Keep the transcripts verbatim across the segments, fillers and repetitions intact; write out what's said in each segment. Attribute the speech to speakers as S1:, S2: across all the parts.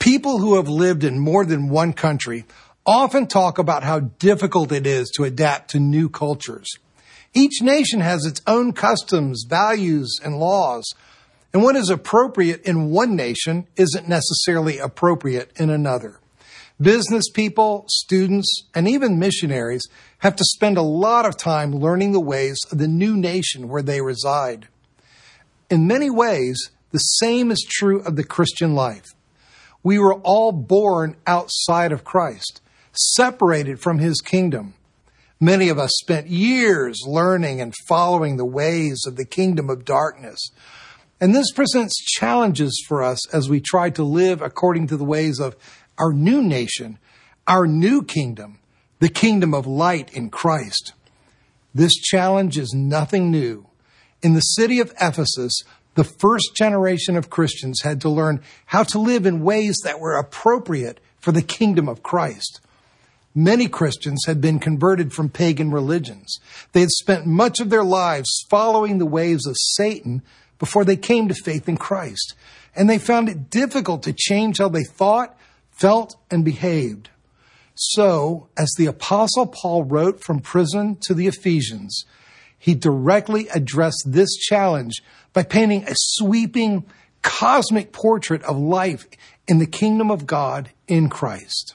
S1: People who have lived in more than one country often talk about how difficult it is to adapt to new cultures. Each nation has its own customs, values, and laws, and what is appropriate in one nation isn't necessarily appropriate in another. Business people, students, and even missionaries have to spend a lot of time learning the ways of the new nation where they reside. In many ways, the same is true of the Christian life. We were all born outside of Christ, separated from His kingdom. Many of us spent years learning and following the ways of the kingdom of darkness. And this presents challenges for us as we try to live according to the ways of our new nation, our new kingdom, the kingdom of light in Christ. This challenge is nothing new. In the city of Ephesus, the first generation of Christians had to learn how to live in ways that were appropriate for the kingdom of Christ. Many Christians had been converted from pagan religions. They had spent much of their lives following the ways of Satan before they came to faith in Christ. And they found it difficult to change how they thought, felt, and behaved. So, as the Apostle Paul wrote from prison to the Ephesians, he directly addressed this challenge by painting a sweeping, cosmic portrait of life in the kingdom of God in Christ.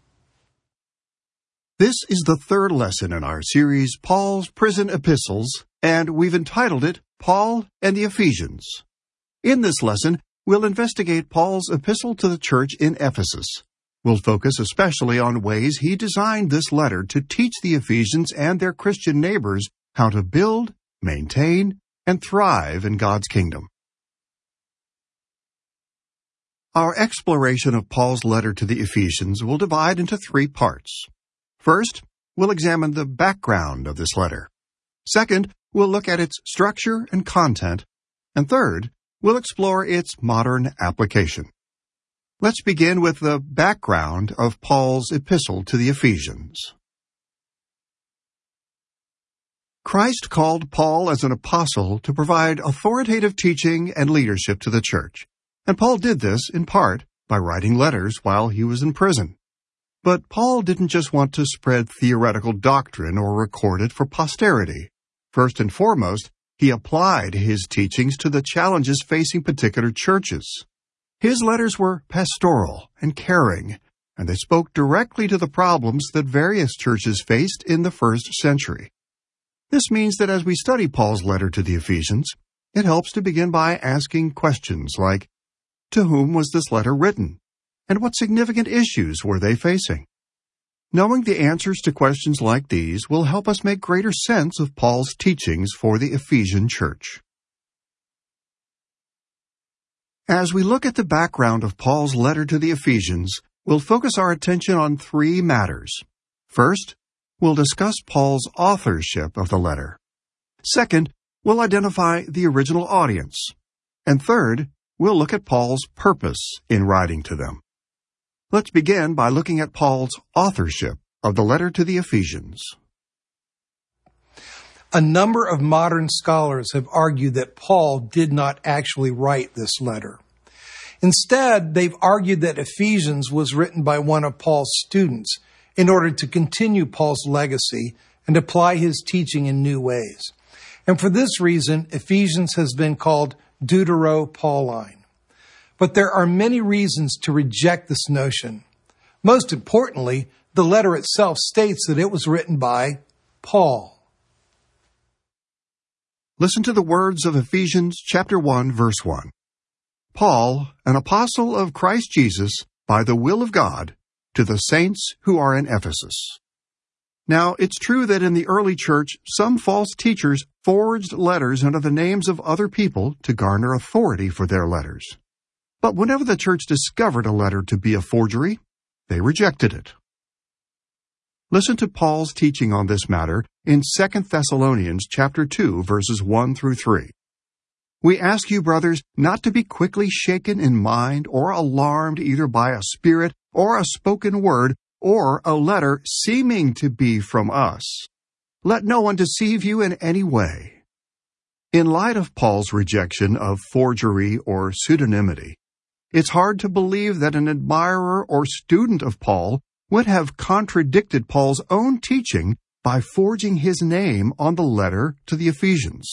S2: This is the third lesson in our series, Paul's Prison Epistles, and we've entitled it, Paul and the Ephesians. In this lesson, we'll investigate Paul's epistle to the church in Ephesus. We'll focus especially on ways he designed this letter to teach the Ephesians and their Christian neighbors how to build, maintain, and thrive in God's kingdom. Our exploration of Paul's letter to the Ephesians will divide into three parts. First, we'll examine the background of this letter. Second, we'll look at its structure and content. And third, we'll explore its modern application. Let's begin with the background of Paul's epistle to the Ephesians. Christ called Paul as an apostle to provide authoritative teaching and leadership to the church. And Paul did this, in part, by writing letters while he was in prison. But Paul didn't just want to spread theoretical doctrine or record it for posterity. First and foremost, he applied his teachings to the challenges facing particular churches. His letters were pastoral and caring, and they spoke directly to the problems that various churches faced in the first century. This means that as we study Paul's letter to the Ephesians, it helps to begin by asking questions like, to whom was this letter written? And what significant issues were they facing? Knowing the answers to questions like these will help us make greater sense of Paul's teachings for the Ephesian church. As we look at the background of Paul's letter to the Ephesians, we'll focus our attention on three matters. First, we'll discuss Paul's authorship of the letter. Second, we'll identify the original audience. And third, we'll look at Paul's purpose in writing to them. Let's begin by looking at Paul's authorship of the letter to the Ephesians.
S1: A number of modern scholars have argued that Paul did not actually write this letter. Instead, they've argued that Ephesians was written by one of Paul's students in order to continue Paul's legacy and apply his teaching in new ways. And for this reason, Ephesians has been called Deutero-Pauline. But there are many reasons to reject this notion. Most importantly, the letter itself states that it was written by Paul.
S2: Listen to the words of Ephesians chapter one, verse one. Paul, an apostle of Christ Jesus, by the will of God, to the saints who are in Ephesus. Now, it's true that in the early church, some false teachers forged letters under the names of other people to garner authority for their letters. But whenever the church discovered a letter to be a forgery, they rejected it. Listen to Paul's teaching on this matter in Second Thessalonians chapter two, verses one through three. We ask you, brothers, not to be quickly shaken in mind or alarmed either by a spirit or a spoken word or a letter seeming to be from us. Let no one deceive you in any way. In light of Paul's rejection of forgery or pseudonymity, it's hard to believe that an admirer or student of Paul would have contradicted Paul's own teaching by forging his name on the letter to the Ephesians.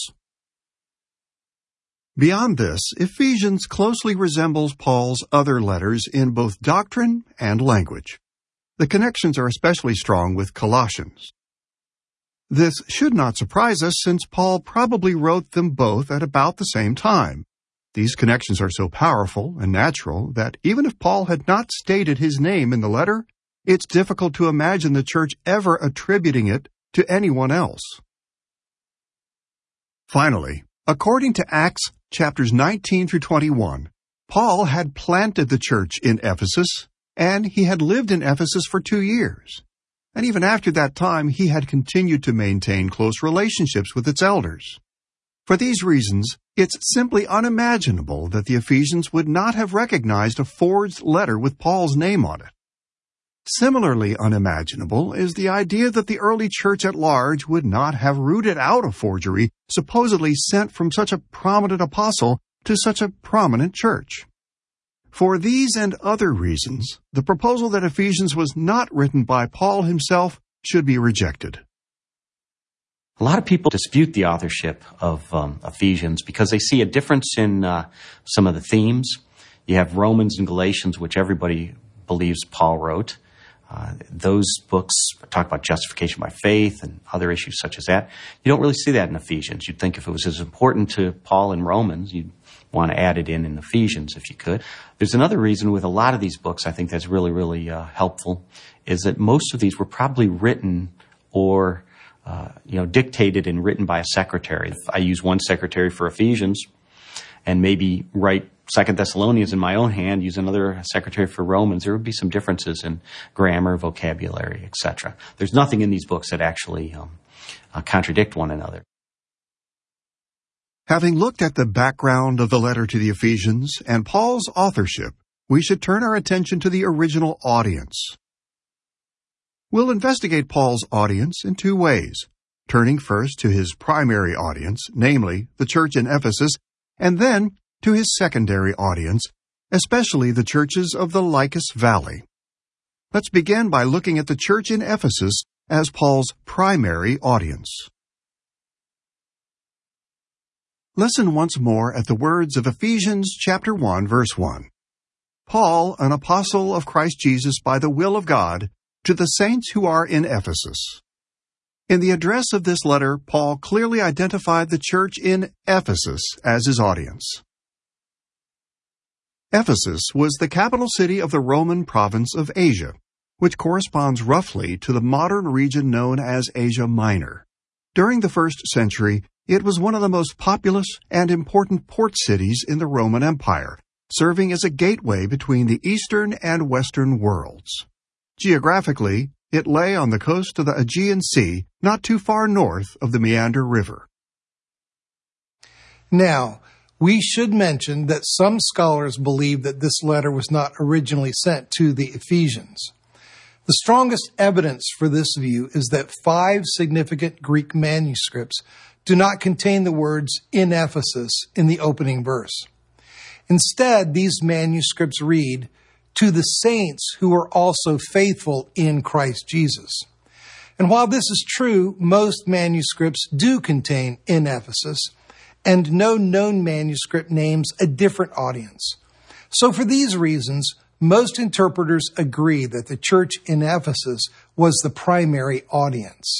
S2: Beyond this, Ephesians closely resembles Paul's other letters in both doctrine and language. The connections are especially strong with Colossians. This should not surprise us, since Paul probably wrote them both at about the same time. These connections are so powerful and natural that even if Paul had not stated his name in the letter, it's difficult to imagine the church ever attributing it to anyone else. Finally, according to Acts chapters nineteen through twenty-one, Paul had planted the church in Ephesus, and he had lived in Ephesus for two years. And even after that time, he had continued to maintain close relationships with its elders. For these reasons, it's simply unimaginable that the Ephesians would not have recognized a forged letter with Paul's name on it. Similarly unimaginable is the idea that the early church at large would not have rooted out a forgery supposedly sent from such a prominent apostle to such a prominent church. For these and other reasons, the proposal that Ephesians was not written by Paul himself should be rejected.
S3: A lot of people dispute the authorship of um, Ephesians because they see a difference in uh, some of the themes. You have Romans and Galatians, which everybody believes Paul wrote. Uh, those books talk about justification by faith and other issues such as that. You don't really see that in Ephesians. You'd think if it was as important to Paul in Romans, you'd want to add it in in Ephesians if you could. There's another reason with a lot of these books I think that's really, really uh, helpful, is that most of these were probably written or uh, you know, dictated and written by a secretary. If I use one secretary for Ephesians and maybe write Second Thessalonians in my own hand, use another secretary for Romans, there would be some differences in grammar, vocabulary, et cetera. There's nothing in these books that actually um, uh, contradict one another.
S2: Having looked at the background of the letter to the Ephesians and Paul's authorship, we should turn our attention to the original audience. We'll investigate Paul's audience in two ways, turning first to his primary audience, namely the church in Ephesus, and then to his secondary audience, especially the churches of the Lycus Valley. Let's begin by looking at the church in Ephesus as Paul's primary audience. Listen once more at the words of Ephesians chapter one, verse one. Paul, an apostle of Christ Jesus by the will of God, to the saints who are in Ephesus. In the address of this letter, Paul clearly identified the church in Ephesus as his audience. Ephesus was the capital city of the Roman province of Asia, which corresponds roughly to the modern region known as Asia Minor. During the first century, it was one of the most populous and important port cities in the Roman Empire, serving as a gateway between the Eastern and Western worlds. Geographically, it lay on the coast of the Aegean Sea, not too far north of the Meander River.
S1: Now, we should mention that some scholars believe that this letter was not originally sent to the Ephesians. The strongest evidence for this view is that five significant Greek manuscripts do not contain the words "in Ephesus" in the opening verse. Instead, these manuscripts read, "to the saints who are also faithful in Christ Jesus." And while this is true, most manuscripts do contain "in Ephesus," and no known manuscript names a different audience. So for these reasons, most interpreters agree that the church in Ephesus was the primary audience.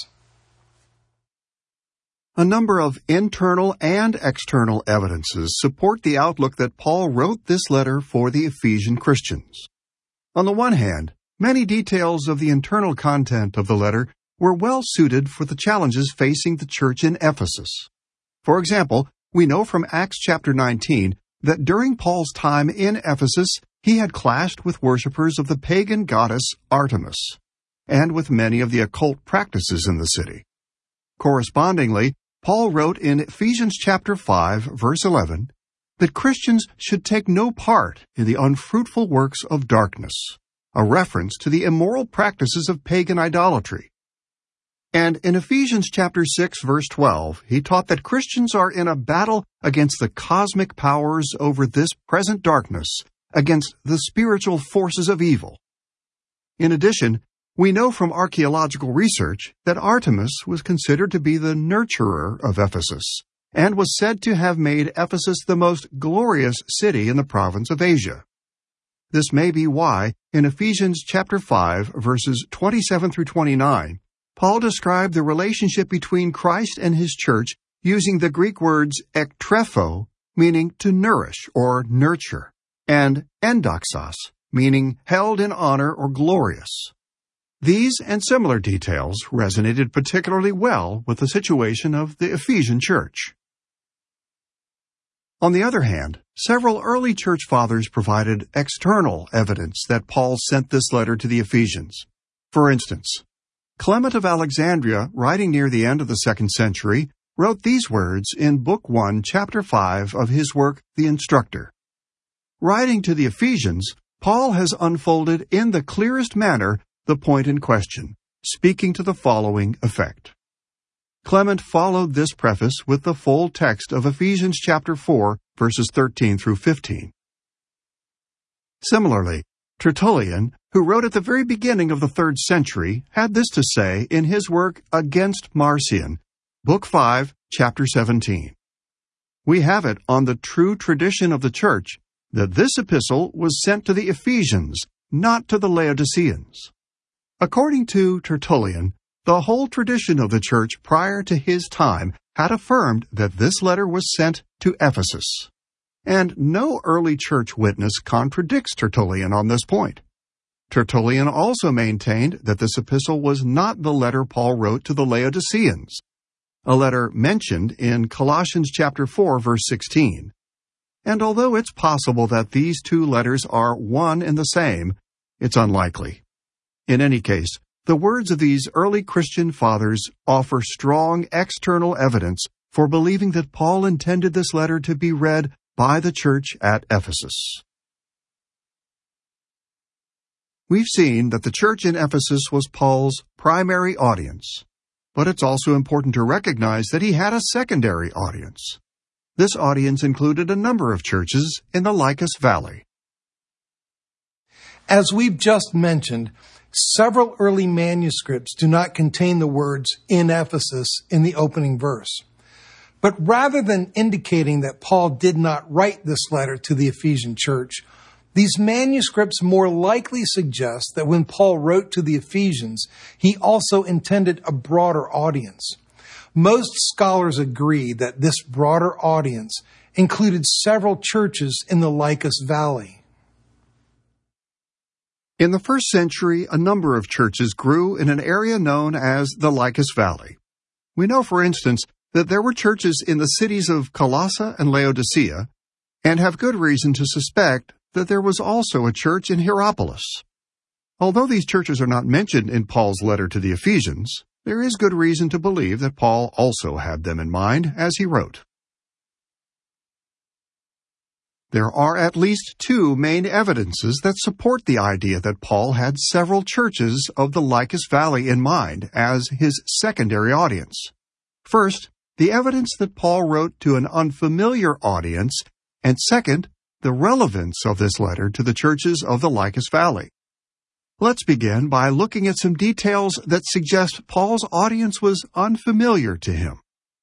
S2: A number of internal and external evidences support the outlook that Paul wrote this letter for the Ephesian Christians. On the one hand, many details of the internal content of the letter were well suited for the challenges facing the church in Ephesus. For example, we know from Acts chapter nineteen that during Paul's time in Ephesus, he had clashed with worshippers of the pagan goddess Artemis, and with many of the occult practices in the city. Correspondingly, Paul wrote in Ephesians chapter five, verse eleven, that Christians should take no part in the unfruitful works of darkness, a reference to the immoral practices of pagan idolatry. And in Ephesians chapter six, verse twelve, he taught that Christians are in a battle against the cosmic powers over this present darkness, against the spiritual forces of evil. In addition, we know from archaeological research that Artemis was considered to be the nurturer of Ephesus, and was said to have made Ephesus the most glorious city in the province of Asia. This may be why, in Ephesians chapter five, verses twenty-seven through twenty-nine, Paul described the relationship between Christ and his church using the Greek words ektrepho, meaning to nourish or nurture, and endoxos, meaning held in honor or glorious. These and similar details resonated particularly well with the situation of the Ephesian church. On the other hand, several early church fathers provided external evidence that Paul sent this letter to the Ephesians. For instance, Clement of Alexandria, writing near the end of the second century, wrote these words in Book one, Chapter five of his work, The Instructor. Writing to the Ephesians, Paul has unfolded in the clearest manner the point in question, speaking to the following effect. Clement followed this preface with the full text of Ephesians chapter four, verses thirteen through fifteen. Similarly, Tertullian, who wrote at the very beginning of the third century, had this to say in his work Against Marcion, Book five, Chapter seventeen. We have it on the true tradition of the church that this epistle was sent to the Ephesians, not to the Laodiceans. According to Tertullian, the whole tradition of the church prior to his time had affirmed that this letter was sent to Ephesus. And no early church witness contradicts Tertullian on this point. Tertullian also maintained that this epistle was not the letter Paul wrote to the Laodiceans, a letter mentioned in Colossians chapter four, verse sixteen. And although it's possible that these two letters are one and the same, it's unlikely. In any case, the words of these early Christian fathers offer strong external evidence for believing that Paul intended this letter to be read by the church at Ephesus. We've seen that the church in Ephesus was Paul's primary audience, but it's also important to recognize that he had a secondary audience. This audience included a number of churches in the Lycus Valley.
S1: As we've just mentioned, several early manuscripts do not contain the words "in Ephesus" in the opening verse. But rather than indicating that Paul did not write this letter to the Ephesian church, these manuscripts more likely suggest that when Paul wrote to the Ephesians, he also intended a broader audience. Most scholars agree that this broader audience included several churches in the Lycus Valley.
S2: In the first century, a number of churches grew in an area known as the Lycus Valley. We know, for instance, that there were churches in the cities of Colossae and Laodicea, and have good reason to suspect that there was also a church in Hierapolis. Although these churches are not mentioned in Paul's letter to the Ephesians, there is good reason to believe that Paul also had them in mind as he wrote. There are at least two main evidences that support the idea that Paul had several churches of the Lycus Valley in mind as his secondary audience. First, the evidence that Paul wrote to an unfamiliar audience, and second, the relevance of this letter to the churches of the Lycus Valley. Let's begin by looking at some details that suggest Paul's audience was unfamiliar to him.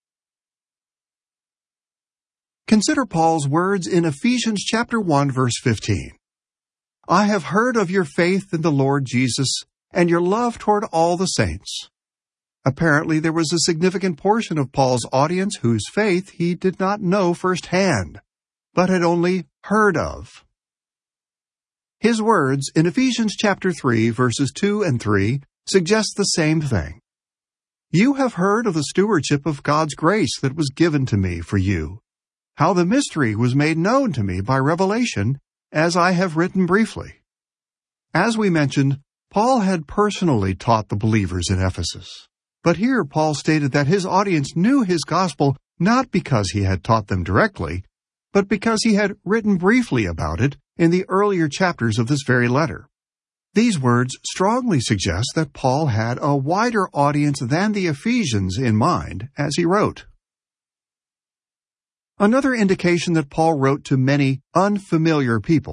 S2: Consider Paul's words in Ephesians chapter one, verse fifteen. I have heard of your faith in the Lord Jesus and your love toward all the saints. Apparently, there was a significant portion of Paul's audience whose faith he did not know firsthand, but had only heard of. His words in Ephesians chapter three, verses two and three, suggest the same thing. You have heard of the stewardship of God's grace that was given to me for you, how the mystery was made known to me by revelation, as I have written briefly. As we mentioned, Paul had personally taught the believers in Ephesus. But here Paul stated that his audience knew his gospel not because he had taught them directly, but because he had written briefly about it in the earlier chapters of this very letter. These words strongly suggest that Paul had a wider audience than the Ephesians in mind as he wrote. Another indication that Paul wrote to many unfamiliar people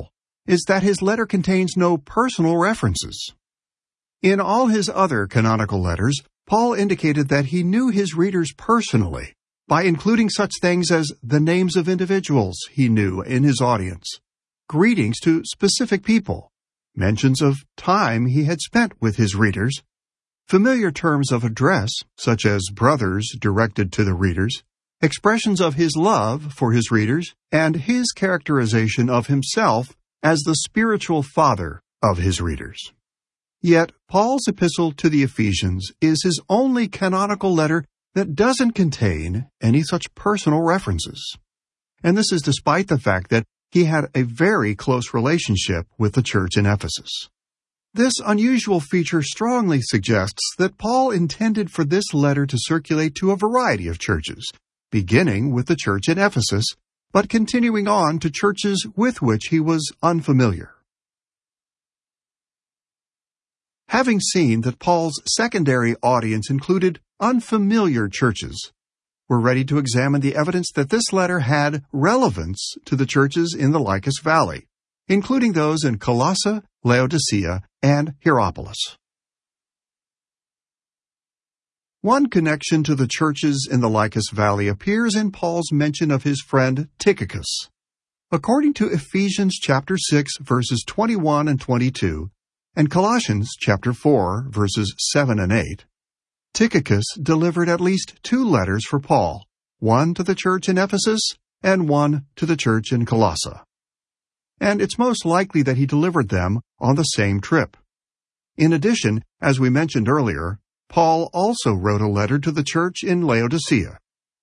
S2: is that his letter contains no personal references. In all his other canonical letters, Paul indicated that he knew his readers personally by including such things as the names of individuals he knew in his audience, greetings to specific people, mentions of time he had spent with his readers, familiar terms of address, such as brothers directed to the readers, expressions of his love for his readers, and his characterization of himself as the spiritual father of his readers. Yet, Paul's epistle to the Ephesians is his only canonical letter that doesn't contain any such personal references. And this is despite the fact that he had a very close relationship with the church in Ephesus. This unusual feature strongly suggests that Paul intended for this letter to circulate to a variety of churches, beginning with the church in Ephesus, but continuing on to churches with which he was unfamiliar. Having seen that Paul's secondary audience included unfamiliar churches, we're ready to examine the evidence that this letter had relevance to the churches in the Lycus Valley, including those in Colossae, Laodicea, and Hierapolis. One connection to the churches in the Lycus Valley appears in Paul's mention of his friend Tychicus. According to Ephesians chapter six, verses twenty-one and twenty-two, and Colossians chapter four, verses seven and eight, Tychicus delivered at least two letters for Paul, one to the church in Ephesus and one to the church in Colossae. And it's most likely that he delivered them on the same trip. In addition, as we mentioned earlier, Paul also wrote a letter to the church in Laodicea.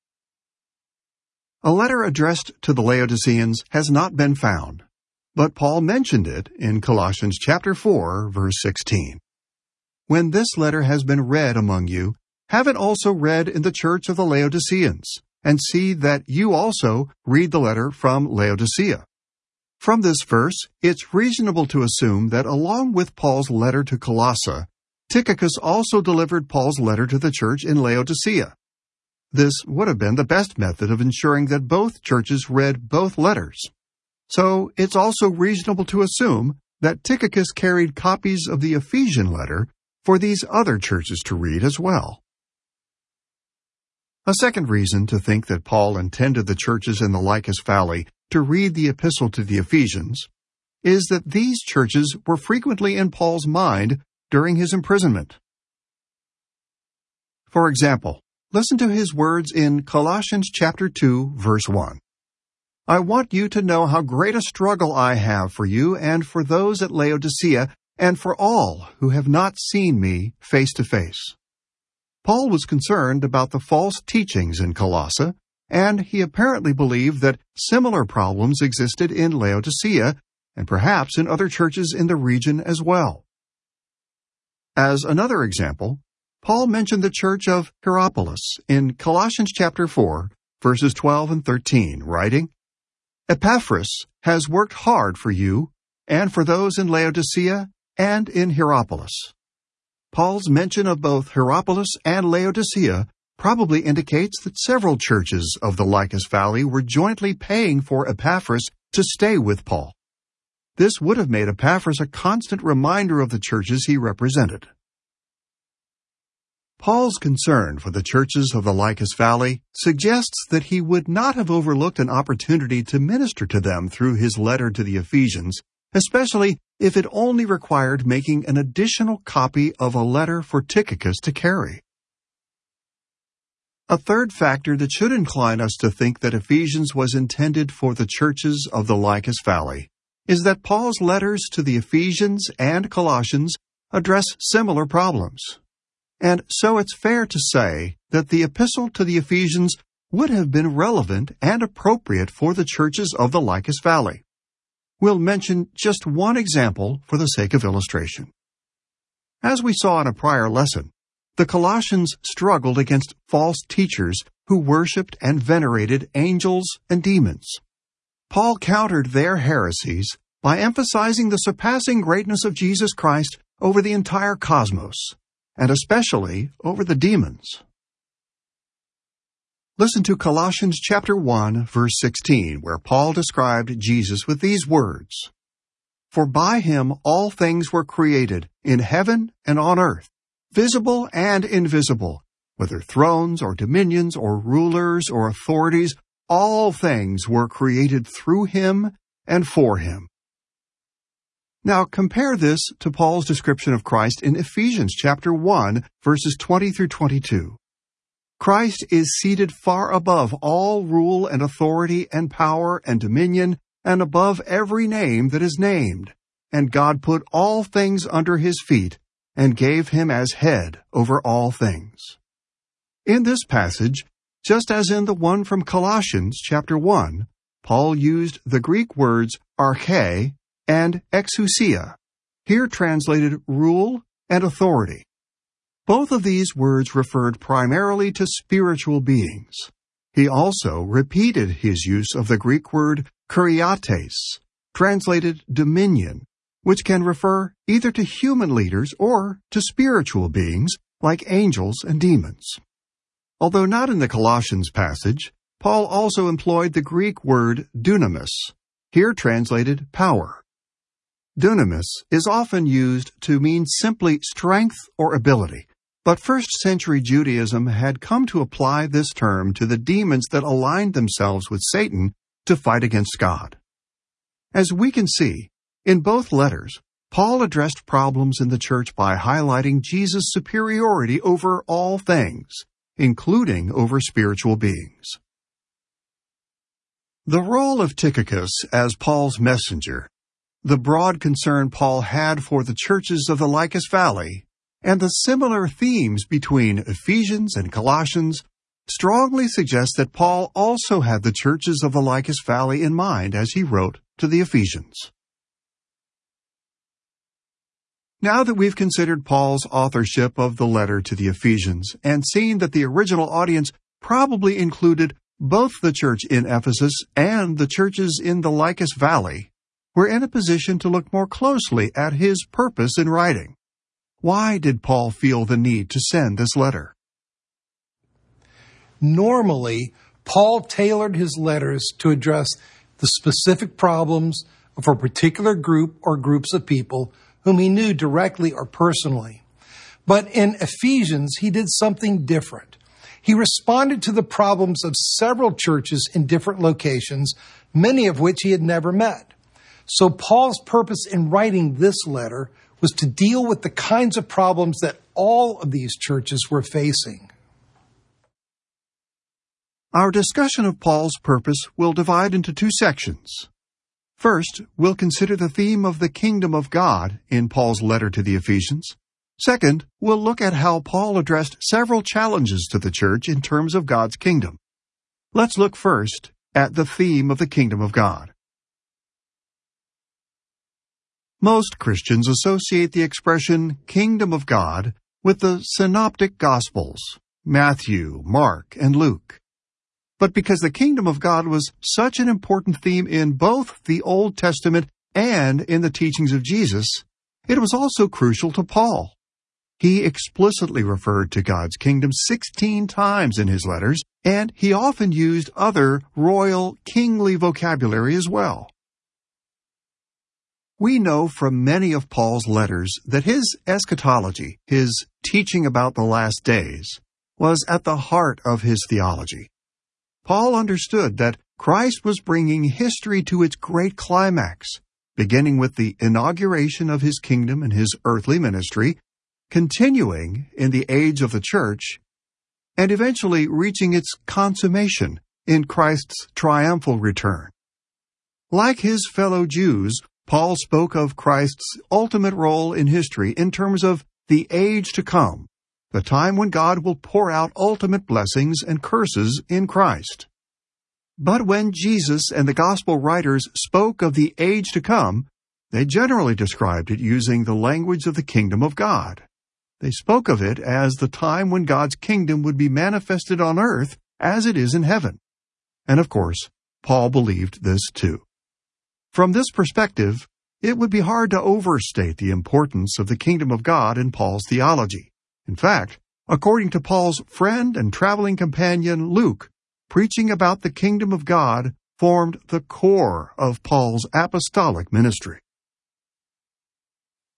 S2: A letter addressed to the Laodiceans has not been found, but Paul mentioned it in Colossians chapter four, verse sixteen. When this letter has been read among you, have it also read in the church of the Laodiceans, and see that you also read the letter from Laodicea. From this verse, it's reasonable to assume that along with Paul's letter to Colossae, Tychicus also delivered Paul's letter to the church in Laodicea. This would have been the best method of ensuring that both churches read both letters. So it's also reasonable to assume that Tychicus carried copies of the Ephesian letter for these other churches to read as well. A second reason to think that Paul intended the churches in the Lycus Valley to read the epistle to the Ephesians is that these churches were frequently in Paul's mind during his imprisonment. For example, listen to his words in Colossians chapter two, verse one. I want you to know how great a struggle I have for you and for those at Laodicea and for all who have not seen me face to face. Paul was concerned about the false teachings in Colossae, and he apparently believed that similar problems existed in Laodicea and perhaps in other churches in the region as well. As another example, Paul mentioned the church of Hierapolis in Colossians chapter four, verses twelve and thirteen, writing, Epaphras has worked hard for you and for those in Laodicea and in Hierapolis. Paul's mention of both Hierapolis and Laodicea probably indicates that several churches of the Lycus Valley were jointly paying for Epaphras to stay with Paul. This would have made Epaphras a constant reminder of the churches he represented. Paul's concern for the churches of the Lycus Valley suggests that he would not have overlooked an opportunity to minister to them through his letter to the Ephesians, especially if it only required making an additional copy of a letter for Tychicus to carry. A third factor that should incline us to think that Ephesians was intended for the churches of the Lycus Valley is that Paul's letters to the Ephesians and Colossians address similar problems. And so it's fair to say that the epistle to the Ephesians would have been relevant and appropriate for the churches of the Lycus Valley. We'll mention just one example for the sake of illustration. As we saw in a prior lesson, the Colossians struggled against false teachers who worshipped and venerated angels and demons. Paul countered their heresies by emphasizing the surpassing greatness of Jesus Christ over the entire cosmos, and especially over the demons. Listen to Colossians chapter one, verse sixteen, where Paul described Jesus with these words, For by him all things were created, in heaven and on earth, visible and invisible, whether thrones or dominions or rulers or authorities, all things were created through him and for him. Now compare this to Paul's description of Christ in Ephesians chapter one, verses twenty through twenty-two. Christ is seated far above all rule and authority and power and dominion, and above every name that is named. And God put all things under his feet, and gave him as head over all things. In this passage, just as in the one from Colossians chapter one, Paul used the Greek words arche and exousia, here translated rule and authority. Both of these words referred primarily to spiritual beings. He also repeated his use of the Greek word kuriates, translated dominion, which can refer either to human leaders or to spiritual beings like angels and demons. Although not in the Colossians passage, Paul also employed the Greek word dunamis, here translated power. Dunamis is often used to mean simply strength or ability, but first century Judaism had come to apply this term to the demons that aligned themselves with Satan to fight against God. As we can see, in both letters, Paul addressed problems in the church by highlighting Jesus' superiority over all things, including over spiritual beings. The role of Tychicus as Paul's messenger, the broad concern Paul had for the churches of the Lycus Valley, and the similar themes between Ephesians and Colossians strongly suggest that Paul also had the churches of the Lycus Valley in mind as he wrote to the Ephesians. Now that we've considered Paul's authorship of the letter to the Ephesians and seen that the original audience probably included both the church in Ephesus and the churches in the Lycus Valley, we're in a position to look more closely at his purpose in writing. Why did Paul feel the need to send this letter?
S1: Normally, Paul tailored his letters to address the specific problems of a particular group or groups of people whom he knew directly or personally. But in Ephesians, he did something different. He responded to the problems of several churches in different locations, many of which he had never met. So Paul's purpose in writing this letter was to deal with the kinds of problems that all of these churches were facing.
S2: Our discussion of Paul's purpose will divide into two sections. First, we'll consider the theme of the kingdom of God in Paul's letter to the Ephesians. Second, we'll look at how Paul addressed several challenges to the church in terms of God's kingdom. Let's look first at the theme of the kingdom of God. Most Christians associate the expression kingdom of God with the synoptic gospels, Matthew, Mark, and Luke. But because the kingdom of God was such an important theme in both the Old Testament and in the teachings of Jesus, it was also crucial to Paul. He explicitly referred to God's kingdom sixteen times in his letters, and he often used other royal, kingly vocabulary as well. We know from many of Paul's letters that his eschatology, his teaching about the last days, was at the heart of his theology. Paul understood that Christ was bringing history to its great climax, beginning with the inauguration of his kingdom and his earthly ministry, continuing in the age of the church, and eventually reaching its consummation in Christ's triumphal return. Like his fellow Jews, Paul spoke of Christ's ultimate role in history in terms of the age to come, the time when God will pour out ultimate blessings and curses in Christ. But when Jesus and the gospel writers spoke of the age to come, they generally described it using the language of the kingdom of God. They spoke of it as the time when God's kingdom would be manifested on earth as it is in heaven. And of course, Paul believed this too. From this perspective, it would be hard to overstate the importance of the kingdom of God in Paul's theology. In fact, according to Paul's friend and traveling companion Luke, preaching about the kingdom of God formed the core of Paul's apostolic ministry.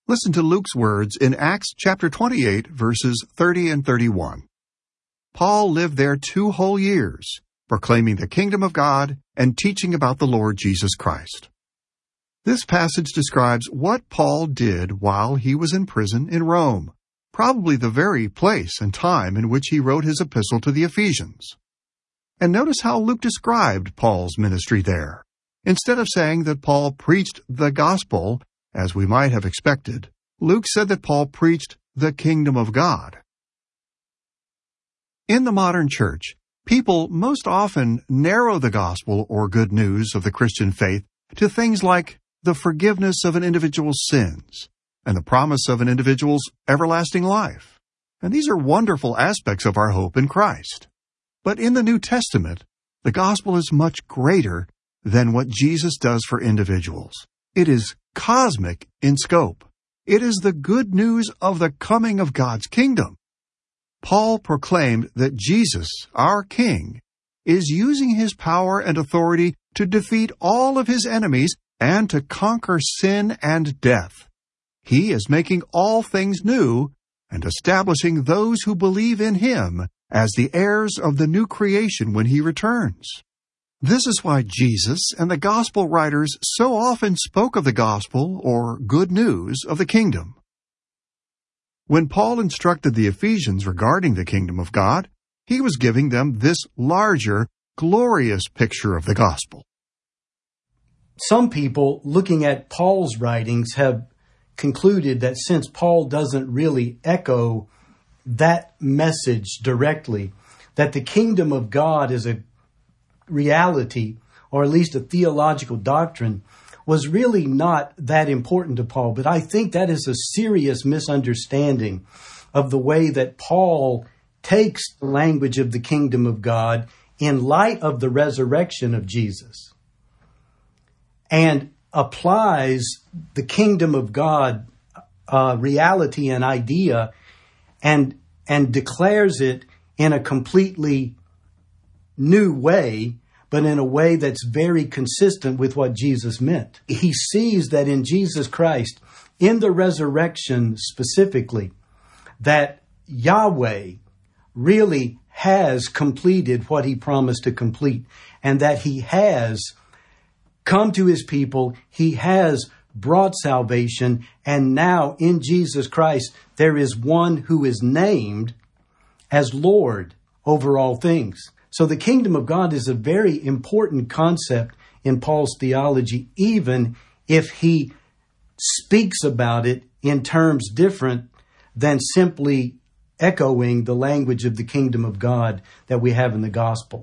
S2: Listen to Luke's words in Acts chapter twenty-eight, verses thirty and thirty-one. Paul lived there two whole years, proclaiming the kingdom of God and teaching about the Lord Jesus Christ. This passage describes what Paul did while he was in prison in Rome, probably the very place and time in which he wrote his epistle to the Ephesians. And notice how Luke described Paul's ministry there. Instead of saying that Paul preached the gospel, as we might have expected, Luke said that Paul preached the kingdom of God. In the modern church, people most often narrow the gospel or good news of the Christian faith to things like the forgiveness of an individual's sins and the promise of an individual's everlasting life. And these are wonderful aspects of our hope in Christ. But in the New Testament, the gospel is much greater than what Jesus does for individuals. It is cosmic in scope. It is the good news of the coming of God's kingdom. Paul proclaimed that Jesus, our King, is using his power and authority to defeat all of his enemies and to conquer sin and death. He is making all things new and establishing those who believe in him as the heirs of the new creation when he returns. This is why Jesus and the gospel writers so often spoke of the gospel or good news of the kingdom. When Paul instructed the Ephesians regarding the kingdom of God, he was giving them this larger, glorious picture of the gospel.
S4: Some people, looking at Paul's writings, have concluded that since Paul doesn't really echo that message directly, that the kingdom of God is a reality, or at least a theological doctrine, was really not that important to Paul. But I think that is a serious misunderstanding of the way that Paul takes the language of the kingdom of God in light of the resurrection of Jesus and applies the kingdom of God uh, reality and idea and and declares it in a completely new way, but in a way that's very consistent with what Jesus meant. He sees that in Jesus Christ, in the resurrection specifically, that Yahweh really has completed what he promised to complete, and that he has come to his people, he has brought salvation, and now in Jesus Christ there is one who is named as Lord over all things. So the kingdom of God is a very important concept in Paul's theology, even if he speaks about it in terms different than simply echoing the language of the kingdom of God that we have in the Gospels.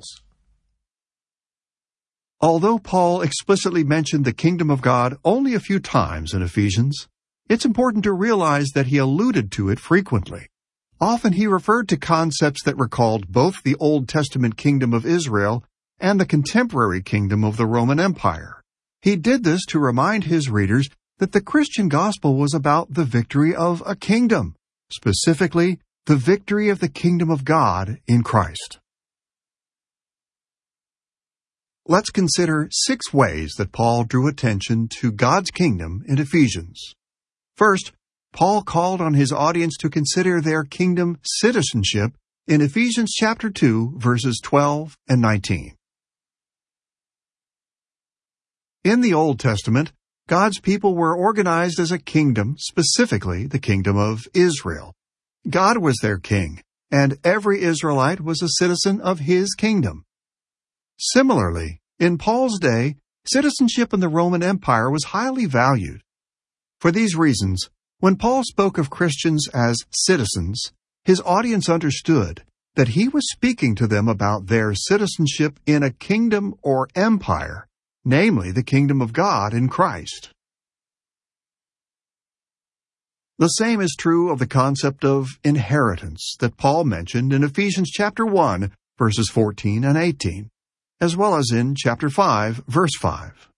S2: Although Paul explicitly mentioned the kingdom of God only a few times in Ephesians, it's important to realize that he alluded to it frequently. Often he referred to concepts that recalled both the Old Testament kingdom of Israel and the contemporary kingdom of the Roman Empire. He did this to remind his readers that the Christian gospel was about the victory of a kingdom, specifically the victory of the kingdom of God in Christ. Let's consider six ways that Paul drew attention to God's kingdom in Ephesians. First, Paul called on his audience to consider their kingdom citizenship in Ephesians chapter two, verses twelve and nineteen. In the Old Testament, God's people were organized as a kingdom, specifically the kingdom of Israel. God was their king, and every Israelite was a citizen of his kingdom. Similarly, in Paul's day, citizenship in the Roman Empire was highly valued. For these reasons, when Paul spoke of Christians as citizens, his audience understood that he was speaking to them about their citizenship in a kingdom or empire, namely the kingdom of God in Christ. The same is true of the concept of inheritance that Paul mentioned in Ephesians chapter one, verses fourteen and eighteen, as well as in chapter five, verse five.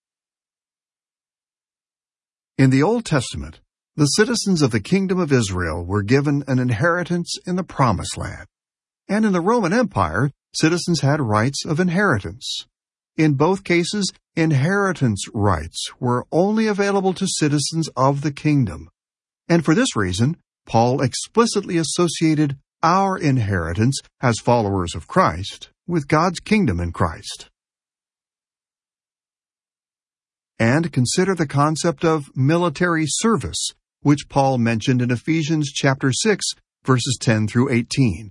S2: In the Old Testament, the citizens of the kingdom of Israel were given an inheritance in the Promised Land. And in the Roman Empire, citizens had rights of inheritance. In both cases, inheritance rights were only available to citizens of the kingdom, And for this reason, Paul explicitly associated our inheritance as followers of Christ with God's kingdom in Christ. And consider the concept of military service, which Paul mentioned in Ephesians chapter six, verses ten through eighteen.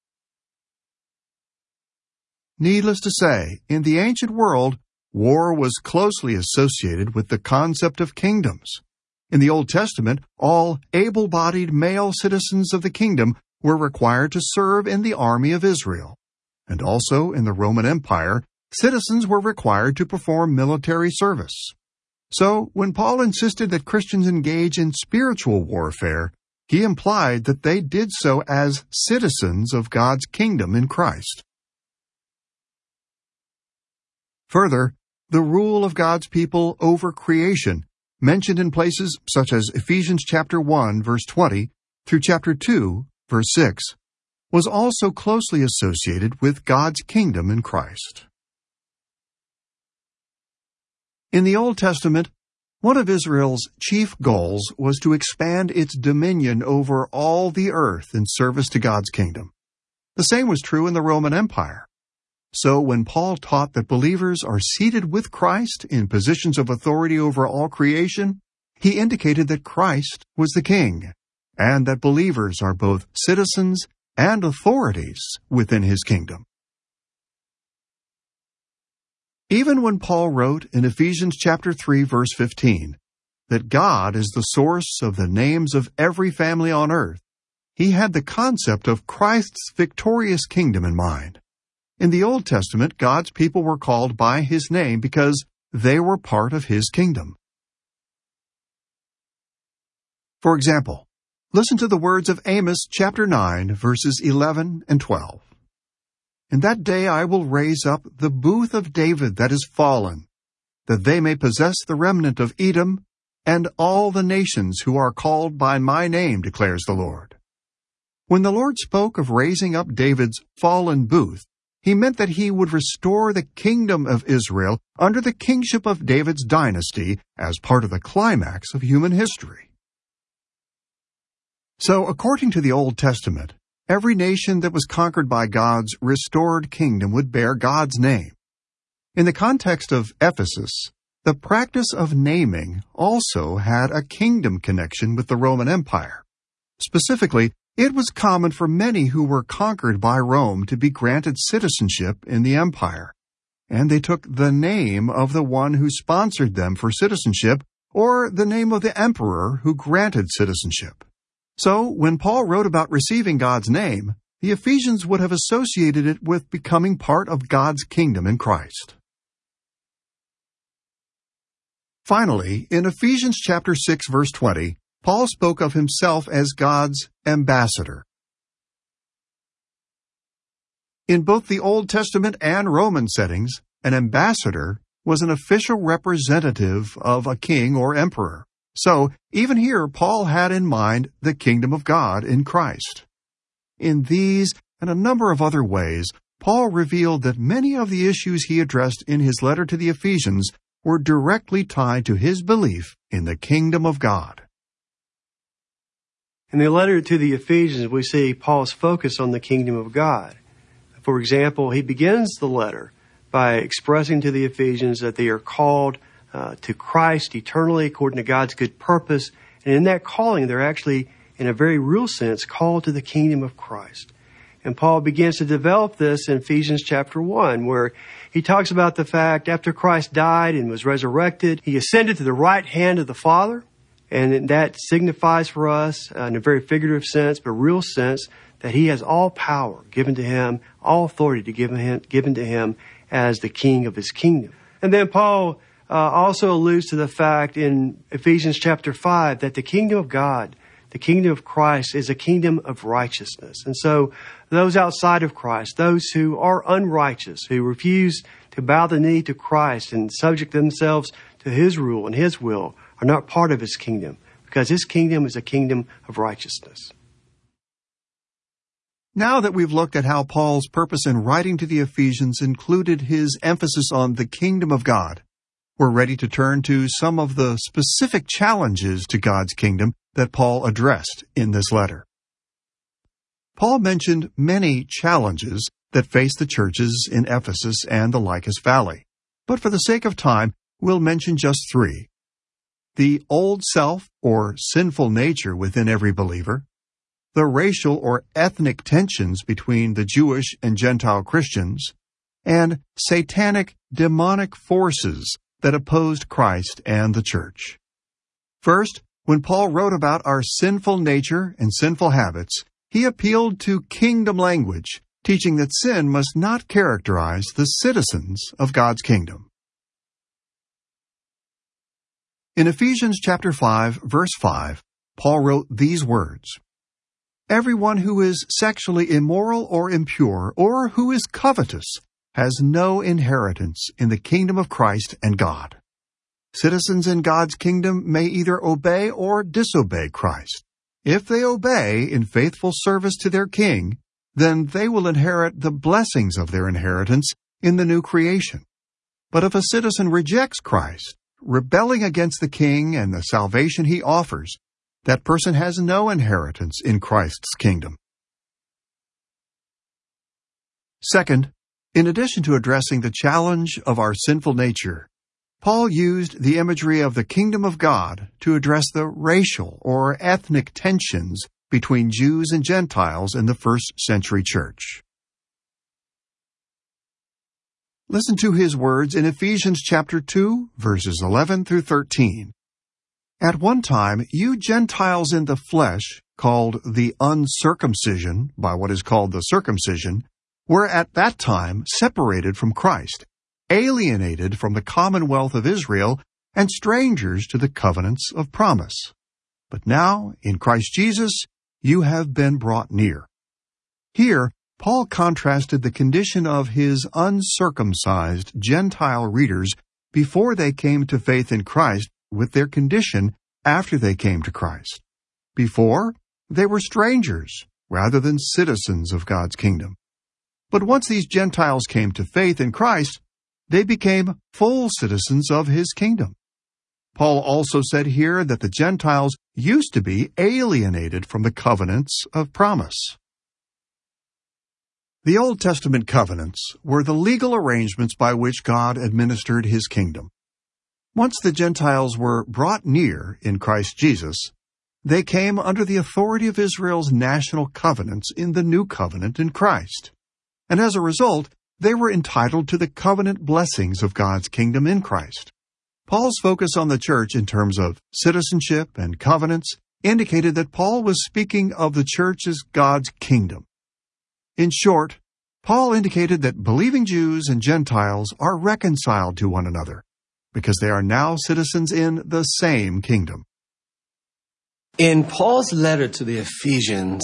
S2: Needless to say, in the ancient world, war was closely associated with the concept of kingdoms. In the Old Testament, all able-bodied male citizens of the kingdom were required to serve in the army of Israel. And also in the Roman Empire, citizens were required to perform military service. So, when Paul insisted that Christians engage in spiritual warfare, he implied that they did so as citizens of God's kingdom in Christ. Further, the rule of God's people over creation, mentioned in places such as Ephesians chapter one, verse twenty, through chapter two, verse six, was also closely associated with God's kingdom in Christ. In the Old Testament, one of Israel's chief goals was to expand its dominion over all the earth in service to God's kingdom. The same was true in the Roman Empire. So when Paul taught that believers are seated with Christ in positions of authority over all creation, he indicated that Christ was the king, and that believers are both citizens and authorities within his kingdom. Even when Paul wrote in Ephesians chapter three, verse fifteen, that God is the source of the names of every family on earth, he had the concept of Christ's victorious kingdom in mind. In the Old Testament, God's people were called by his name because they were part of his kingdom. For example, listen to the words of Amos chapter nine, verses eleven and twelve. In that day I will raise up the booth of David that is fallen, that they may possess the remnant of Edom, and all the nations who are called by my name, declares the Lord. When the Lord spoke of raising up David's fallen booth, he meant that he would restore the kingdom of Israel under the kingship of David's dynasty as part of the climax of human history. So, according to the Old Testament, every nation that was conquered by God's restored kingdom would bear God's name. In the context of Ephesus, the practice of naming also had a kingdom connection with the Roman Empire. Specifically, it was common for many who were conquered by Rome to be granted citizenship in the empire, and they took the name of the one who sponsored them for citizenship or the name of the emperor who granted citizenship. So, when Paul wrote about receiving God's name, the Ephesians would have associated it with becoming part of God's kingdom in Christ. Finally, in Ephesians chapter six, verse twenty, Paul spoke of himself as God's ambassador. In both the Old Testament and Roman settings, an ambassador was an official representative of a king or emperor. So, even here, Paul had in mind the kingdom of God in Christ. In these and a number of other ways, Paul revealed that many of the issues he addressed in his letter to the Ephesians were directly tied to his belief in the kingdom of God.
S5: In the letter to the Ephesians, we see Paul's focus on the kingdom of God. For example, he begins the letter by expressing to the Ephesians that they are called uh, to Christ eternally according to God's good purpose. And in that calling, they're actually, in a very real sense, called to the kingdom of Christ. And Paul begins to develop this in Ephesians chapter one, where he talks about the fact after Christ died and was resurrected, he ascended to the right hand of the Father. And that signifies for us, uh, in a very figurative sense, but real sense, that he has all power given to him, all authority to give him, given to him as the king of his kingdom. And then Paul uh, also alludes to the fact in Ephesians chapter five that the kingdom of God, the kingdom of Christ, is a kingdom of righteousness. And so those outside of Christ, those who are unrighteous, who refuse to bow the knee to Christ and subject themselves to his rule and his will, are not part of his kingdom, because his kingdom is a kingdom of righteousness.
S2: Now that we've looked at how Paul's purpose in writing to the Ephesians included his emphasis on the kingdom of God, we're ready to turn to some of the specific challenges to God's kingdom that Paul addressed in this letter. Paul mentioned many challenges that face the churches in Ephesus and the Lycus Valley, but for the sake of time, we'll mention just three. The old self, or sinful nature within every believer, the racial or ethnic tensions between the Jewish and Gentile Christians, and satanic, demonic forces that opposed Christ and the church. First, when Paul wrote about our sinful nature and sinful habits, he appealed to kingdom language, teaching that sin must not characterize the citizens of God's kingdom. In Ephesians chapter five, verse five, Paul wrote these words, "Everyone who is sexually immoral or impure, or who is covetous, has no inheritance in the kingdom of Christ and God." Citizens in God's kingdom may either obey or disobey Christ. If they obey in faithful service to their king, then they will inherit the blessings of their inheritance in the new creation. But if a citizen rejects Christ, rebelling against the king and the salvation he offers, that person has no inheritance in Christ's kingdom. Second, in addition to addressing the challenge of our sinful nature, Paul used the imagery of the kingdom of God to address the racial or ethnic tensions between Jews and Gentiles in the first century church. Listen to his words in Ephesians chapter two, verses eleven through thirteen. "At one time, you Gentiles in the flesh, called the uncircumcision by what is called the circumcision, were at that time separated from Christ, alienated from the commonwealth of Israel, and strangers to the covenants of promise. But now, in Christ Jesus, you have been brought near." Here, Paul contrasted the condition of his uncircumcised Gentile readers before they came to faith in Christ with their condition after they came to Christ. Before, they were strangers rather than citizens of God's kingdom. But once these Gentiles came to faith in Christ, they became full citizens of his kingdom. Paul also said here that the Gentiles used to be alienated from the covenants of promise. The Old Testament covenants were the legal arrangements by which God administered his kingdom. Once the Gentiles were brought near in Christ Jesus, they came under the authority of Israel's national covenants in the new covenant in Christ. And as a result, they were entitled to the covenant blessings of God's kingdom in Christ. Paul's focus on the church in terms of citizenship and covenants indicated that Paul was speaking of the church as God's kingdom. In short, Paul indicated that believing Jews and Gentiles are reconciled to one another because they are now citizens in the same kingdom.
S6: In Paul's letter to the Ephesians,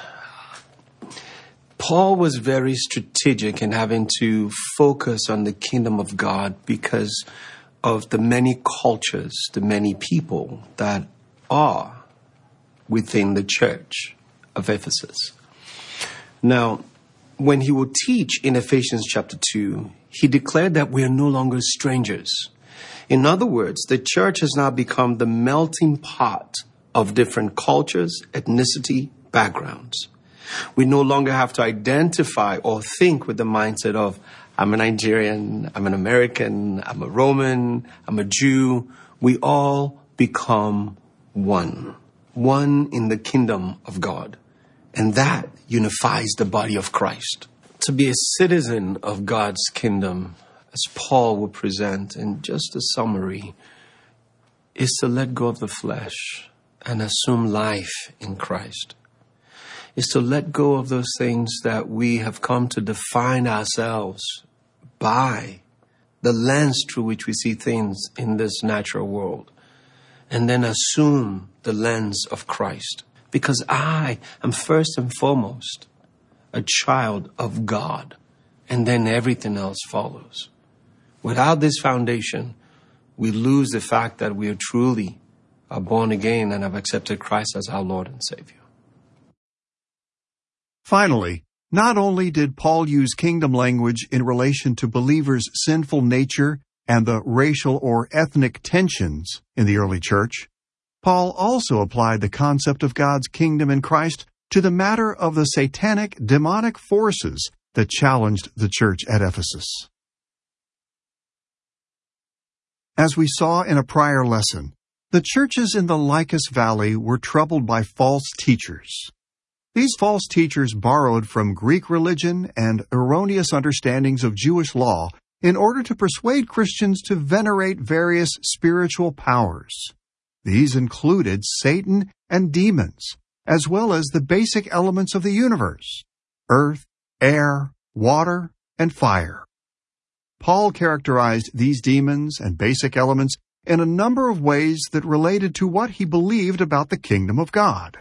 S6: Paul was very strategic in having to focus on the kingdom of God because of the many cultures, the many people that are within the church of Ephesus. Now, when he would teach in Ephesians chapter two, he declared that we are no longer strangers. In other words, the church has now become the melting pot of different cultures, ethnicity, backgrounds. We no longer have to identify or think with the mindset of, I'm a Nigerian, I'm an American, I'm a Roman, I'm a Jew. We all become one, one in the kingdom of God. And that unifies the body of Christ. To be a citizen of God's kingdom, as Paul will present in just a summary, is to let go of the flesh and assume life in Christ. Is to let go of those things that we have come to define ourselves by, the lens through which we see things in this natural world, and then assume the lens of Christ. Because I am first and foremost a child of God, and then everything else follows. Without this foundation, we lose the fact that we are truly are born again and have accepted Christ as our Lord and Savior.
S2: Finally, not only did Paul use kingdom language in relation to believers' sinful nature and the racial or ethnic tensions in the early church, Paul also applied the concept of God's kingdom in Christ to the matter of the satanic, demonic forces that challenged the church at Ephesus. As we saw in a prior lesson, the churches in the Lycus Valley were troubled by false teachers. These false teachers borrowed from Greek religion and erroneous understandings of Jewish law in order to persuade Christians to venerate various spiritual powers. These included Satan and demons, as well as the basic elements of the universe: earth, air, water, and fire. Paul characterized these demons and basic elements in a number of ways that related to what he believed about the kingdom of God.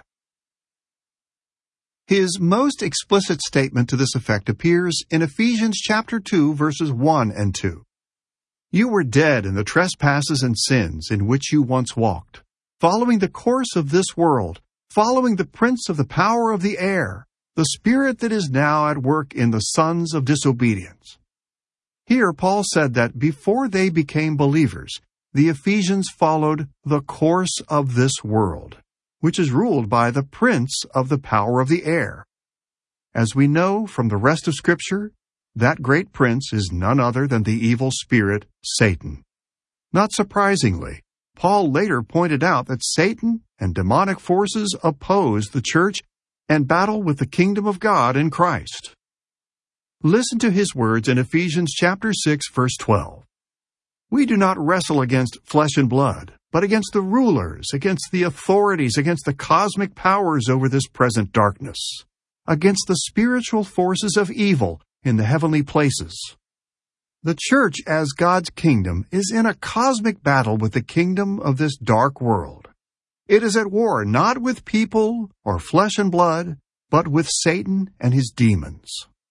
S2: His most explicit statement to this effect appears in Ephesians chapter two, verses one and two. You were dead in the trespasses and sins in which you once walked, following the course of this world, following the prince of the power of the air, the spirit that is now at work in the sons of disobedience. Here, Paul said that before they became believers, the Ephesians followed the course of this world, which is ruled by the prince of the power of the air. As we know from the rest of Scripture, that great prince is none other than the evil spirit, Satan. Not surprisingly, Paul later pointed out that Satan and demonic forces oppose the church and battle with the kingdom of God in Christ. Listen to his words in Ephesians chapter six, verse twelve. We do not wrestle against flesh and blood, but against the rulers, against the authorities, against the cosmic powers over this present darkness, against the spiritual forces of evil in the heavenly places. The church as God's kingdom is in a cosmic battle with the kingdom of this dark world. It is at war not with people or flesh and blood, but with Satan and his demons.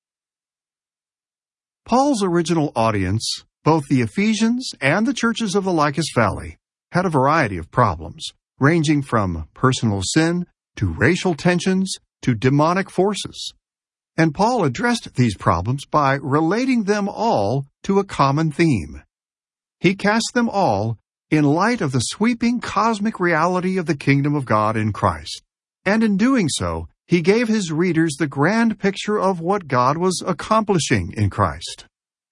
S2: Paul's original audience, both the Ephesians and the churches of the Lycus Valley, had a variety of problems, ranging from personal sin to racial tensions to demonic forces. And Paul addressed these problems by relating them all to a common theme. He cast them all in light of the sweeping cosmic reality of the kingdom of God in Christ. And in doing so, he gave his readers the grand picture of what God was accomplishing in Christ.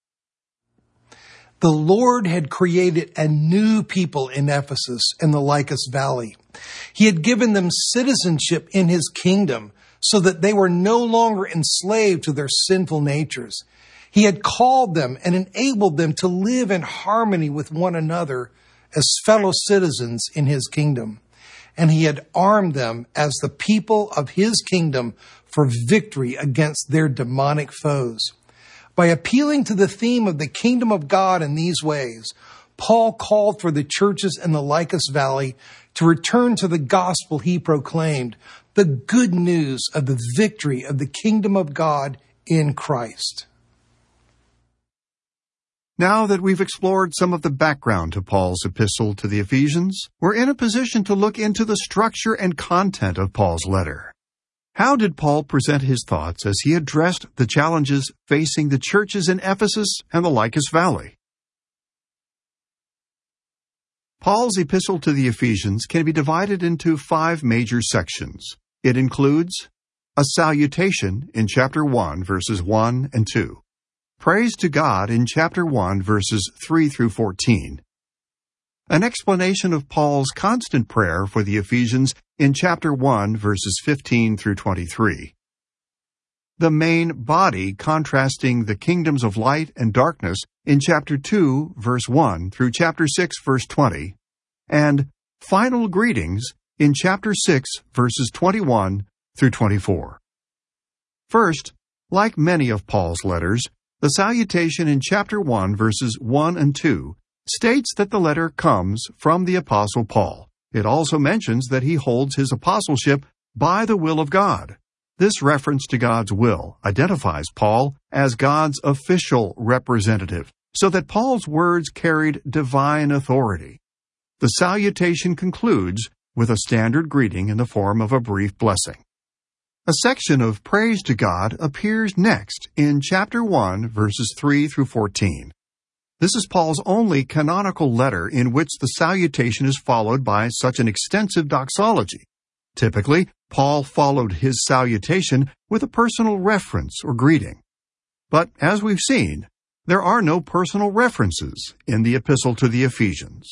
S1: The Lord had created a new people in Ephesus in the Lycus Valley. He had given them citizenship in his kingdom so that they were no longer enslaved to their sinful natures. He had called them and enabled them to live in harmony with one another as fellow citizens in his kingdom. And he had armed them as the people of his kingdom for victory against their demonic foes. By appealing to the theme of the kingdom of God in these ways, Paul called for the churches in the Lycus Valley to return to the gospel he proclaimed, the good news of the victory of the kingdom of God in Christ.
S2: Now that we've explored some of the background to Paul's epistle to the Ephesians, we're in a position to look into the structure and content of Paul's letter. How did Paul present his thoughts as he addressed the challenges facing the churches in Ephesus and the Lycus Valley? Paul's epistle to the Ephesians can be divided into five major sections. It includes a salutation in chapter one, verses one and two. Praise to God in chapter one, verses three through fourteen. An explanation of Paul's constant prayer for the Ephesians in chapter one, verses fifteen through twenty-three. The main body contrasting the kingdoms of light and darkness in chapter two, verse one through chapter six, verse twenty. And final greetings in chapter six, verses twenty-one through twenty-four. First, like many of Paul's letters, the salutation in chapter one, verses one and two, states that the letter comes from the Apostle Paul. It also mentions that he holds his apostleship by the will of God. This reference to God's will identifies Paul as God's official representative, so that Paul's words carried divine authority. The salutation concludes with a standard greeting in the form of a brief blessing. A section of praise to God appears next in chapter one, verses three through fourteen. This is Paul's only canonical letter in which the salutation is followed by such an extensive doxology. Typically, Paul followed his salutation with a personal reference or greeting. But as we've seen, there are no personal references in the epistle to the Ephesians.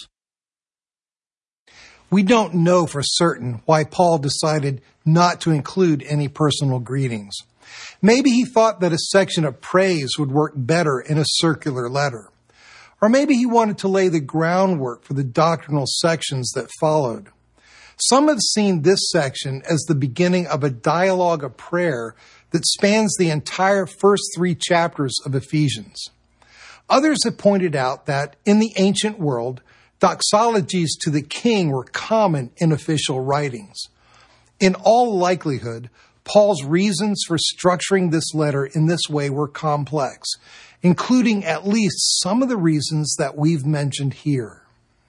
S1: We don't know for certain why Paul decided not to include any personal greetings. Maybe he thought that a section of praise would work better in a circular letter. Or maybe he wanted to lay the groundwork for the doctrinal sections that followed. Some have seen this section as the beginning of a dialogue of prayer that spans the entire first three chapters of Ephesians. Others have pointed out that in the ancient world, doxologies to the king were common in official writings. In all likelihood, Paul's reasons for structuring this letter in this way were complex, including at least some of the reasons that we've mentioned here.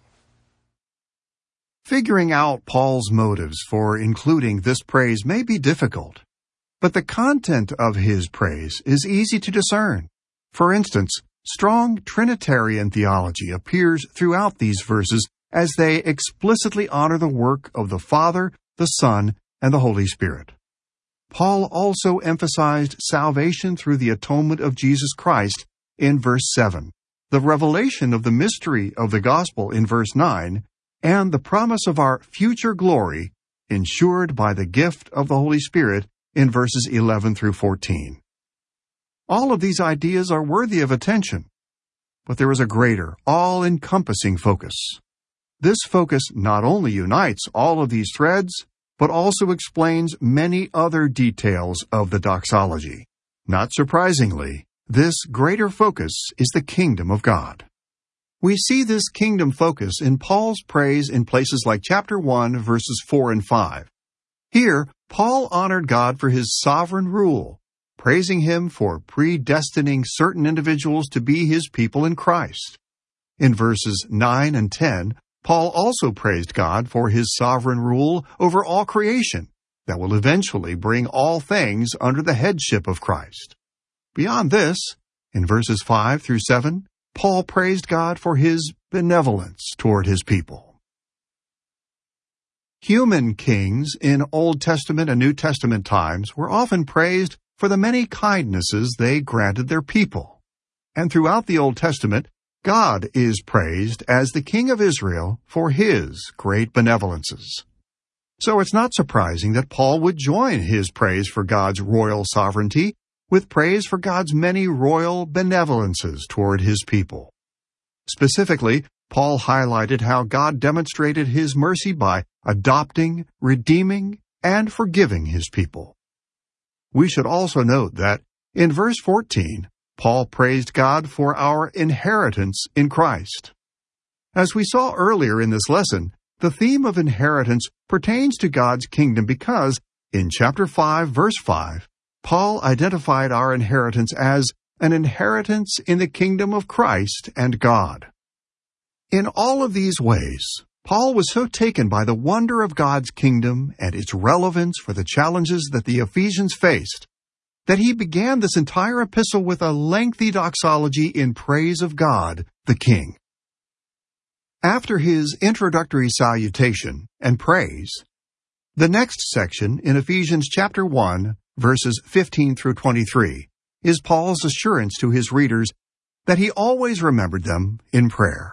S2: Figuring out Paul's motives for including this praise may be difficult, but the content of his praise is easy to discern. For instance, strong Trinitarian theology appears throughout these verses as they explicitly honor the work of the Father, the Son, and the Holy Spirit. Paul also emphasized salvation through the atonement of Jesus Christ in verse seven, the revelation of the mystery of the gospel in verse nine, and the promise of our future glory ensured by the gift of the Holy Spirit in verses eleven through fourteen. All of these ideas are worthy of attention, but there is a greater, all-encompassing focus. This focus not only unites all of these threads, but also explains many other details of the doxology. Not surprisingly, this greater focus is the kingdom of God. We see this kingdom focus in Paul's praise in places like chapter one, verses four and five. Here, Paul honored God for his sovereign rule, praising him for predestining certain individuals to be his people in Christ. In verses nine and ten, Paul also praised God for his sovereign rule over all creation that will eventually bring all things under the headship of Christ. Beyond this, in verses five through seven, Paul praised God for his benevolence toward his people. Human kings in Old Testament and New Testament times were often praised for the many kindnesses they granted their people. And throughout the Old Testament, God is praised as the King of Israel for his great benevolences. So it's not surprising that Paul would join his praise for God's royal sovereignty with praise for God's many royal benevolences toward his people. Specifically, Paul highlighted how God demonstrated his mercy by adopting, redeeming, and forgiving his people. We should also note that in verse fourteen, Paul praised God for our inheritance in Christ. As we saw earlier in this lesson, the theme of inheritance pertains to God's kingdom because, in chapter five, verse five, Paul identified our inheritance as an inheritance in the kingdom of Christ and God. In all of these ways, Paul was so taken by the wonder of God's kingdom and its relevance for the challenges that the Ephesians faced, that he began this entire epistle with a lengthy doxology in praise of God, the King. After his introductory salutation and praise, the next section in Ephesians chapter one, verses fifteen through twenty-three, is Paul's assurance to his readers that he always remembered them in prayer.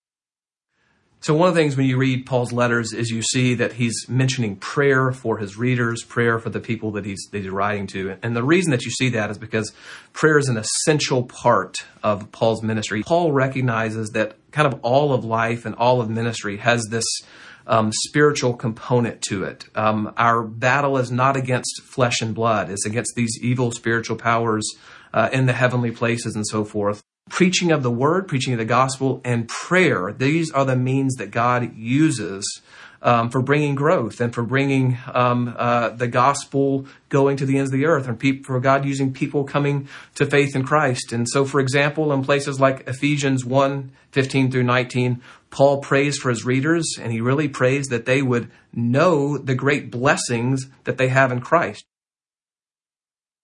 S7: So one of the things when you read Paul's letters is you see that he's mentioning prayer for his readers, prayer for the people that he's, that he's writing to. And the reason that you see that is because prayer is an essential part of Paul's ministry. Paul recognizes that kind of all of life and all of ministry has this um, spiritual component to it. Um, our battle is not against flesh and blood. It's against these evil spiritual powers uh, in the heavenly places and so forth. Preaching of the word, preaching of the gospel, and prayer, these are the means that God uses um, for bringing growth and for bringing um, uh, the gospel going to the ends of the earth, and pe- for God using people coming to faith in Christ. And so, for example, in places like Ephesians one, fifteen through nineteen, Paul prays for his readers, and he really prays that they would know the great blessings that they have in Christ.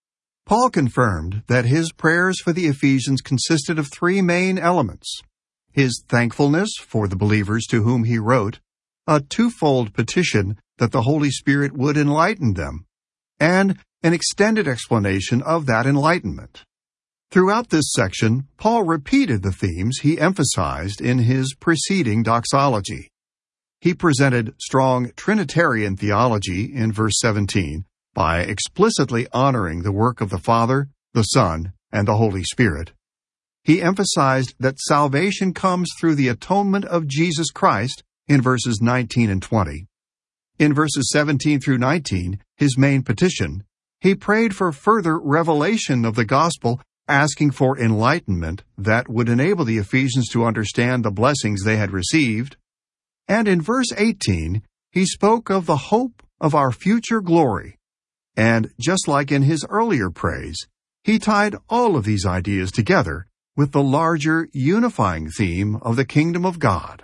S2: Paul confirmed that his prayers for the Ephesians consisted of three main elements: his thankfulness for the believers to whom he wrote, a twofold petition that the Holy Spirit would enlighten them, and an extended explanation of that enlightenment. Throughout this section, Paul repeated the themes he emphasized in his preceding doxology. He presented strong Trinitarian theology in verse seventeen by explicitly honoring the work of the Father, the Son, and the Holy Spirit. He emphasized that salvation comes through the atonement of Jesus Christ in verses nineteen and twenty. In verses seventeen through nineteen, his main petition, he prayed for further revelation of the gospel, asking for enlightenment that would enable the Ephesians to understand the blessings they had received. And in verse eighteen, he spoke of the hope of our future glory. And just like in his earlier praise, he tied all of these ideas together with the larger unifying theme of the kingdom of God.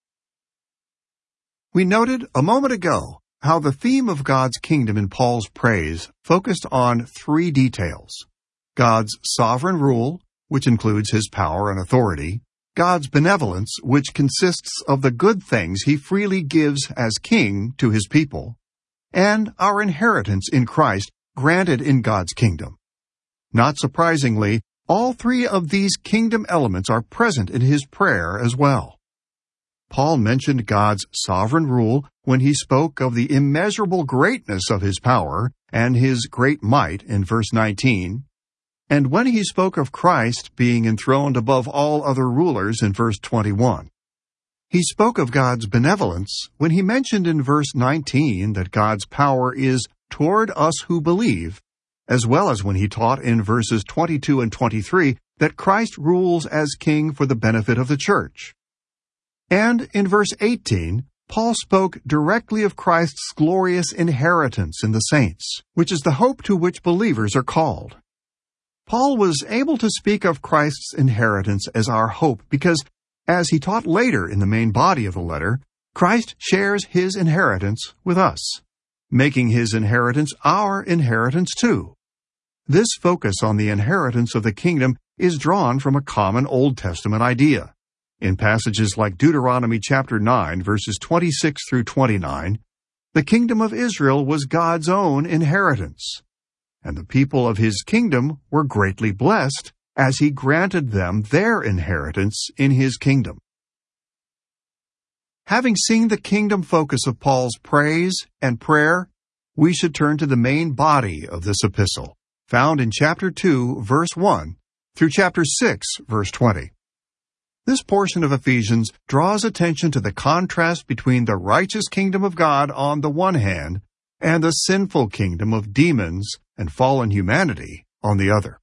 S2: We noted a moment ago how the theme of God's kingdom in Paul's praise focused on three details: God's sovereign rule, which includes his power and authority; God's benevolence, which consists of the good things he freely gives as king to his people; and our inheritance in Christ granted in God's kingdom. Not surprisingly, all three of these kingdom elements are present in his prayer as well. Paul mentioned God's sovereign rule when he spoke of the immeasurable greatness of his power and his great might in verse nineteen, and when he spoke of Christ being enthroned above all other rulers in verse twenty-one. He spoke of God's benevolence when he mentioned in verse nineteen that God's power is toward us who believe, as well as when he taught in verses twenty-two and twenty-three that Christ rules as king for the benefit of the church. And in verse eighteen, Paul spoke directly of Christ's glorious inheritance in the saints, which is the hope to which believers are called. Paul was able to speak of Christ's inheritance as our hope because, as he taught later in the main body of the letter, Christ shares his inheritance with us, making his inheritance our inheritance too. This focus on the inheritance of the kingdom is drawn from a common Old Testament idea. In passages like Deuteronomy chapter nine, verses twenty-six through twenty-nine, the kingdom of Israel was God's own inheritance, and the people of his kingdom were greatly blessed as he granted them their inheritance in his kingdom. Having seen the kingdom focus of Paul's praise and prayer, we should turn to the main body of this epistle, found in chapter two, verse one, through chapter six, verse twenty. This portion of Ephesians draws attention to the contrast between the righteous kingdom of God on the one hand and the sinful kingdom of demons and fallen humanity on the other.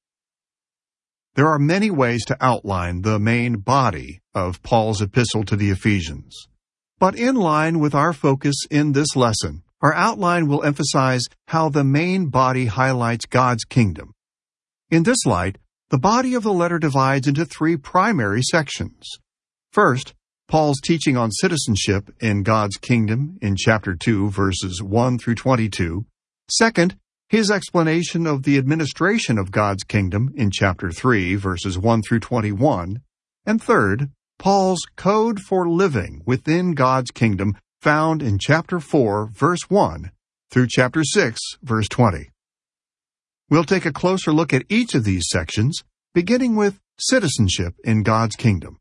S2: There are many ways to outline the main body of Paul's epistle to the Ephesians. But in line with our focus in this lesson, our outline will emphasize how the main body highlights God's kingdom. In this light, the body of the letter divides into three primary sections. First, Paul's teaching on citizenship in God's kingdom in chapter two, verses one through twenty-two. Second, his explanation of the administration of God's kingdom in chapter three, verses one through twenty-one. And third, Paul's code for living within God's kingdom found in chapter four, verse one through chapter six, verse twenty. We'll take a closer look at each of these sections, beginning with citizenship in God's kingdom.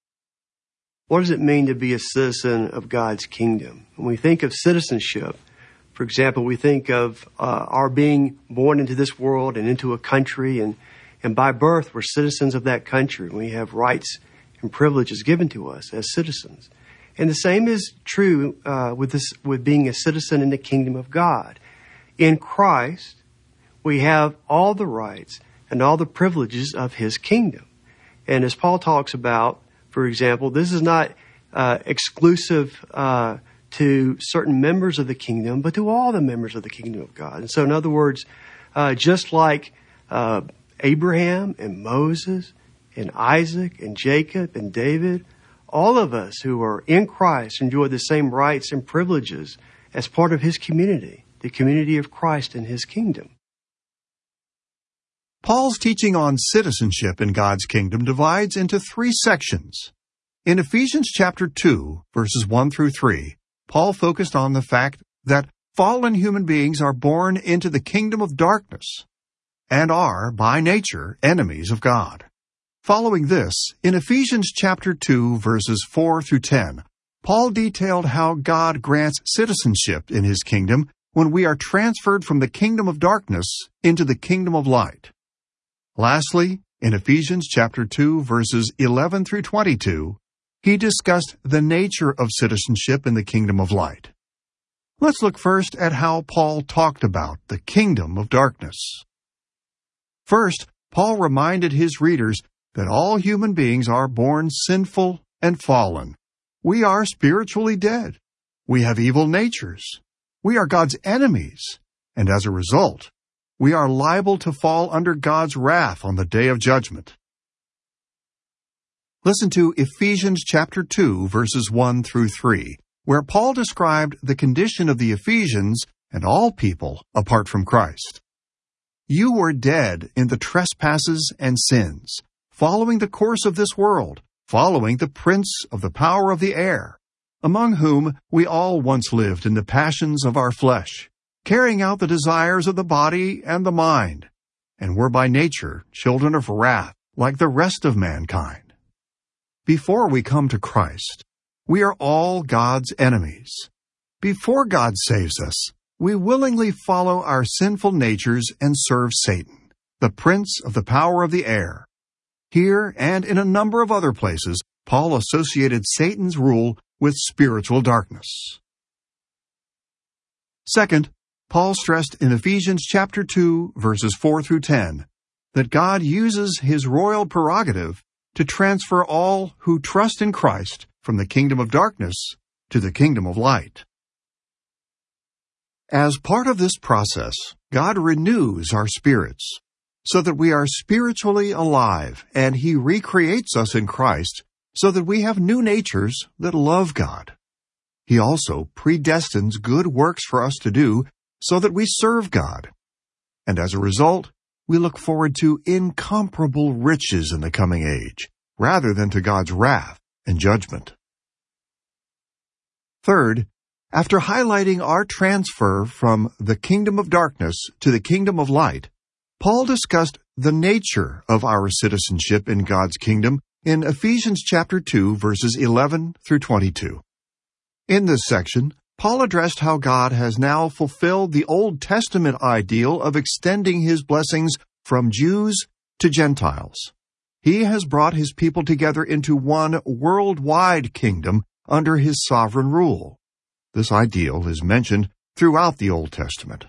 S5: What does it mean to be a citizen of God's kingdom? When we think of citizenship, for example, we think of uh, our being born into this world and into a country, and, and by birth we're citizens of that country. We have rights and privileges given to us as citizens. And the same is true uh, with this, with being a citizen in the kingdom of God. In Christ, we have all the rights and all the privileges of his kingdom. And as Paul talks about, for example, this is not uh, exclusive uh, to certain members of the kingdom, but to all the members of the kingdom of God. And so, in other words, uh, just like uh, Abraham and Moses and Isaac and Jacob and David, all of us who are in Christ enjoy the same rights and privileges as part of his community, the community of Christ and his kingdom.
S2: Paul's teaching on citizenship in God's kingdom divides into three sections. In Ephesians chapter two, verses one through three, Paul focused on the fact that fallen human beings are born into the kingdom of darkness and are, by nature, enemies of God. Following this, in Ephesians chapter two, verses four through ten, Paul detailed how God grants citizenship in His kingdom when we are transferred from the kingdom of darkness into the kingdom of light. Lastly, in Ephesians chapter two, verses eleven through twenty-two, he discussed the nature of citizenship in the kingdom of light. Let's look first at how Paul talked about the kingdom of darkness. First, Paul reminded his readers that all human beings are born sinful and fallen. We are spiritually dead. We have evil natures. We are God's enemies, and as a result, we are liable to fall under God's wrath on the day of judgment. Listen to Ephesians chapter two, verses one through three, where Paul described the condition of the Ephesians and all people apart from Christ. You were dead in the trespasses and sins, following the course of this world, following the prince of the power of the air, among whom we all once lived in the passions of our flesh, carrying out the desires of the body and the mind, and were by nature children of wrath like the rest of mankind. Before we come to Christ, we are all God's enemies. Before God saves us, we willingly follow our sinful natures and serve Satan, the prince of the power of the air. Here and in a number of other places, Paul associated Satan's rule with spiritual darkness. Second, Paul stressed in Ephesians chapter two, verses four through ten, that God uses His royal prerogative to transfer all who trust in Christ from the kingdom of darkness to the kingdom of light. As part of this process, God renews our spirits so that we are spiritually alive, and He recreates us in Christ so that we have new natures that love God. He also predestines good works for us to do so that we serve God. And as a result, we look forward to incomparable riches in the coming age, rather than to God's wrath and judgment. Third, after highlighting our transfer from the kingdom of darkness to the kingdom of light, Paul discussed the nature of our citizenship in God's kingdom in Ephesians chapter two, verses eleven through twenty-two. In this section, Paul addressed how God has now fulfilled the Old Testament ideal of extending His blessings from Jews to Gentiles. He has brought His people together into one worldwide kingdom under His sovereign rule. This ideal is mentioned throughout the Old Testament.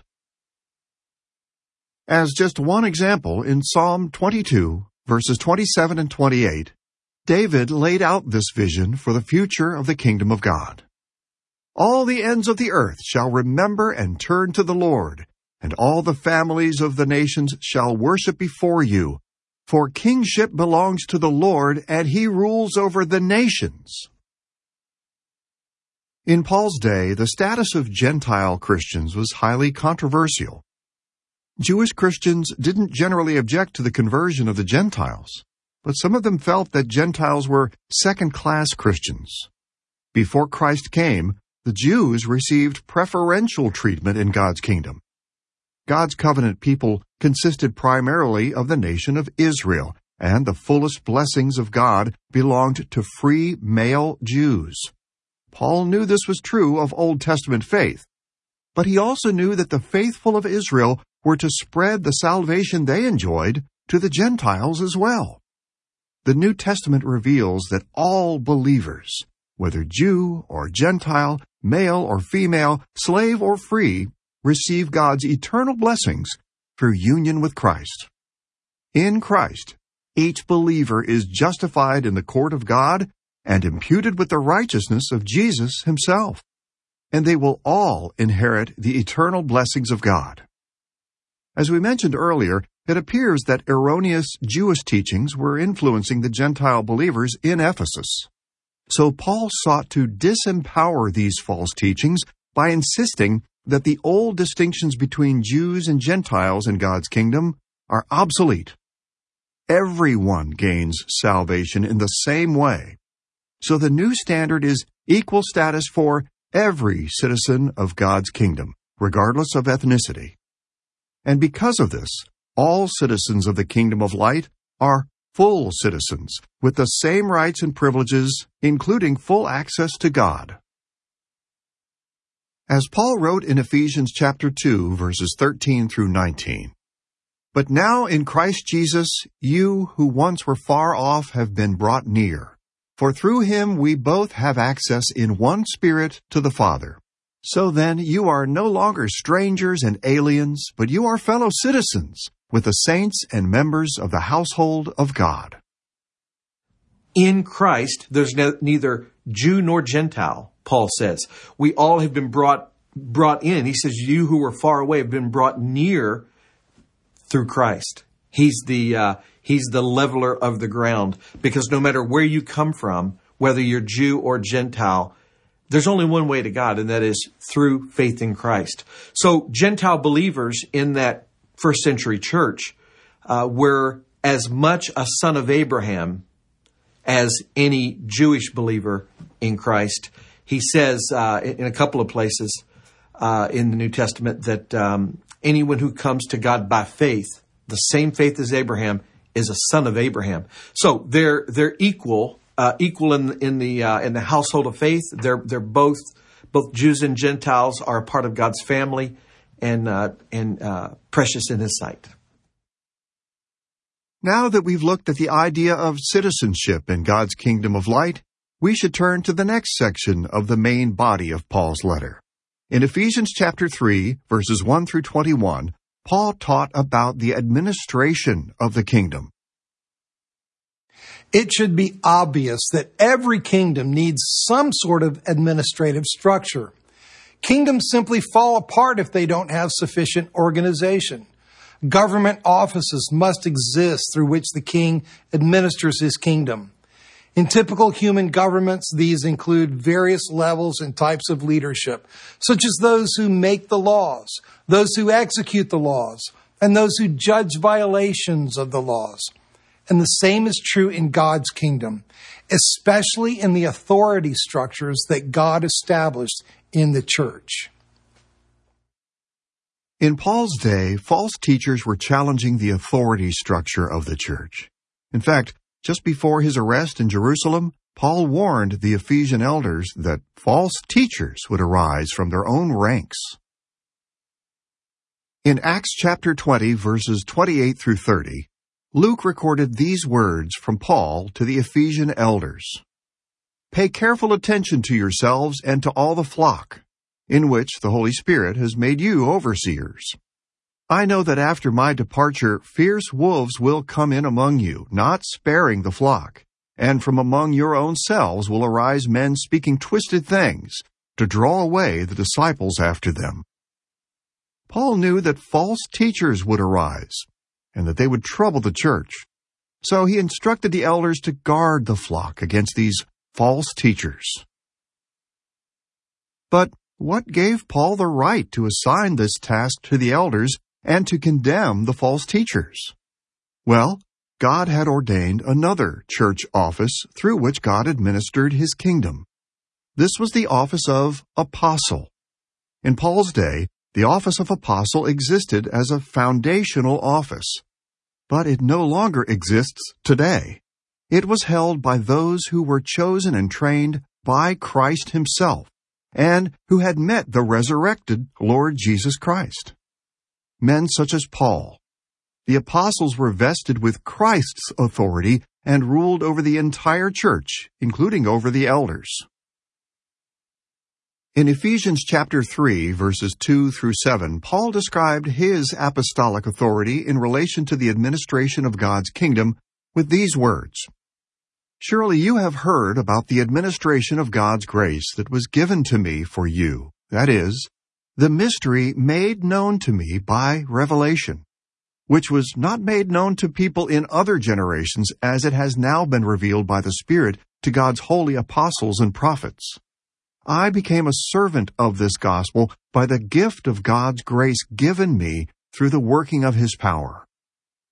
S2: As just one example, in Psalm twenty-two, verses twenty-seven and twenty-eight, David laid out this vision for the future of the kingdom of God. All the ends of the earth shall remember and turn to the Lord, and all the families of the nations shall worship before you. For kingship belongs to the Lord, and He rules over the nations. In Paul's day, the status of Gentile Christians was highly controversial. Jewish Christians didn't generally object to the conversion of the Gentiles, but some of them felt that Gentiles were second-class Christians. Before Christ came, the Jews received preferential treatment in God's kingdom. God's covenant people consisted primarily of the nation of Israel, and the fullest blessings of God belonged to free male Jews. Paul knew this was true of Old Testament faith, but he also knew that the faithful of Israel were to spread the salvation they enjoyed to the Gentiles as well. The New Testament reveals that all believers, whether Jew or Gentile, male or female, slave or free, receive God's eternal blessings through union with Christ. In Christ, each believer is justified in the court of God and imputed with the righteousness of Jesus Himself, and they will all inherit the eternal blessings of God. As we mentioned earlier, it appears that erroneous Jewish teachings were influencing the Gentile believers in Ephesus. So Paul sought to disempower these false teachings by insisting that the old distinctions between Jews and Gentiles in God's kingdom are obsolete. Everyone gains salvation in the same way. So the new standard is equal status for every citizen of God's kingdom, regardless of ethnicity. And because of this, all citizens of the kingdom of light are full citizens with the same rights and privileges, including full access to God. As Paul wrote in Ephesians chapter two, verses thirteen through nineteen, "But now in Christ Jesus, you who once were far off have been brought near. For through him we both have access in one Spirit to the Father. So then you are no longer strangers and aliens, but you are fellow citizens with the saints and members of the household of God."
S8: In Christ, there's no, neither Jew nor Gentile, Paul says. We all have been brought brought in. He says, you who were far away have been brought near through Christ. He's the uh, he's the leveler of the ground, because no matter where you come from, whether you're Jew or Gentile, there's only one way to God, and that is through faith in Christ. So Gentile believers in that first century church uh, were as much a son of Abraham as any Jewish believer in Christ. He says uh, in a couple of places uh, in the New Testament that um, anyone who comes to God by faith, the same faith as Abraham, is a son of Abraham. So they're they're equal, uh, equal in in the uh, in the household of faith. They're they're both both Jews and Gentiles are a part of God's family, and uh, and uh, precious in His sight.
S2: Now that we've looked at the idea of citizenship in God's kingdom of light, we should turn to the next section of the main body of Paul's letter. In Ephesians chapter three, verses one through twenty-one, Paul taught about the administration of the kingdom.
S1: It should be obvious that every kingdom needs some sort of administrative structure. Kingdoms simply fall apart if they don't have sufficient organization. Government offices must exist through which the king administers his kingdom. In typical human governments, these include various levels and types of leadership, such as those who make the laws, those who execute the laws, and those who judge violations of the laws. And the same is true in God's kingdom, especially in the authority structures that God established in the church.
S2: In Paul's day, false teachers were challenging the authority structure of the church. In fact, just before his arrest in Jerusalem, Paul warned the Ephesian elders that false teachers would arise from their own ranks. In Acts chapter twenty, verses twenty-eight through thirty, Luke recorded these words from Paul to the Ephesian elders. "Pay careful attention to yourselves and to all the flock, in which the Holy Spirit has made you overseers. I know that after my departure, fierce wolves will come in among you, not sparing the flock. And from among your own selves will arise men speaking twisted things, to draw away the disciples after them." Paul knew that false teachers would arise, and that they would trouble the church. So he instructed the elders to guard the flock against these false teachers. But what gave Paul the right to assign this task to the elders and to condemn the false teachers? Well, God had ordained another church office through which God administered his kingdom. This was the office of apostle. In Paul's day, the office of apostle existed as a foundational office, but it no longer exists today. It was held by those who were chosen and trained by Christ himself, and who had met the resurrected Lord Jesus Christ. Men such as Paul. The apostles were vested with Christ's authority and ruled over the entire church, including over the elders. In Ephesians chapter three, verses two through seven, Paul described his apostolic authority in relation to the administration of God's kingdom with these words. "Surely you have heard about the administration of God's grace that was given to me for you, that is, the mystery made known to me by revelation, which was not made known to people in other generations as it has now been revealed by the Spirit to God's holy apostles and prophets. I became a servant of this gospel by the gift of God's grace given me through the working of his power.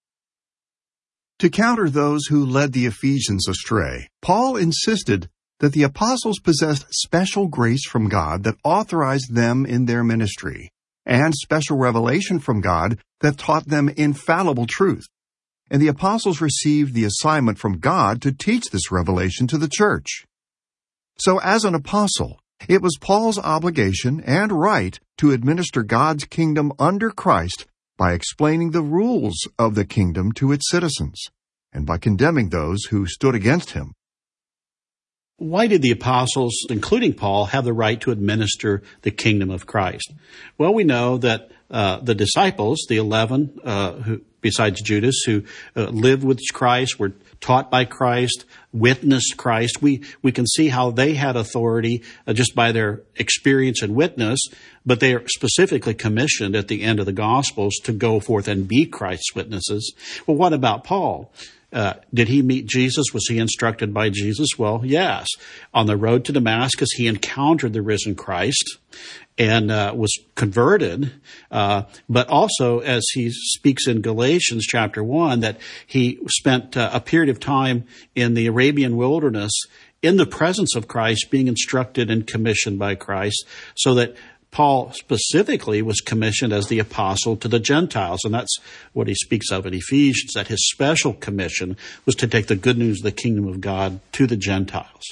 S2: To counter those who led the Ephesians astray, Paul insisted that the apostles possessed special grace from God that authorized them in their ministry, and special revelation from God that taught them infallible truth. And the apostles received the assignment from God to teach this revelation to the church. So as an apostle, it was Paul's obligation and right to administer God's kingdom under Christ by explaining the rules of the kingdom to its citizens, and by condemning those who stood against him.
S9: Why did the apostles, including Paul, have the right to administer the kingdom of Christ? Well, we know that uh, the disciples, the eleven, uh, who, besides Judas, who uh, lived with Christ, were taught by Christ, witnessed Christ. We we can see how they had authority uh, just by their experience and witness, but they are specifically commissioned at the end of the Gospels to go forth and be Christ's witnesses. Well, what about Paul? Uh, did he meet Jesus? Was he instructed by Jesus? Well, yes. On the road to Damascus, he encountered the risen Christ and uh, was converted. Uh, but also, as he speaks in Galatians chapter one, that he spent uh, a period of time in the Arabian wilderness in the presence of Christ, being instructed and commissioned by Christ, so that Paul specifically was commissioned as the apostle to the Gentiles, and that's what he speaks of in Ephesians, that his special commission was to take the good news of the kingdom of God to the Gentiles.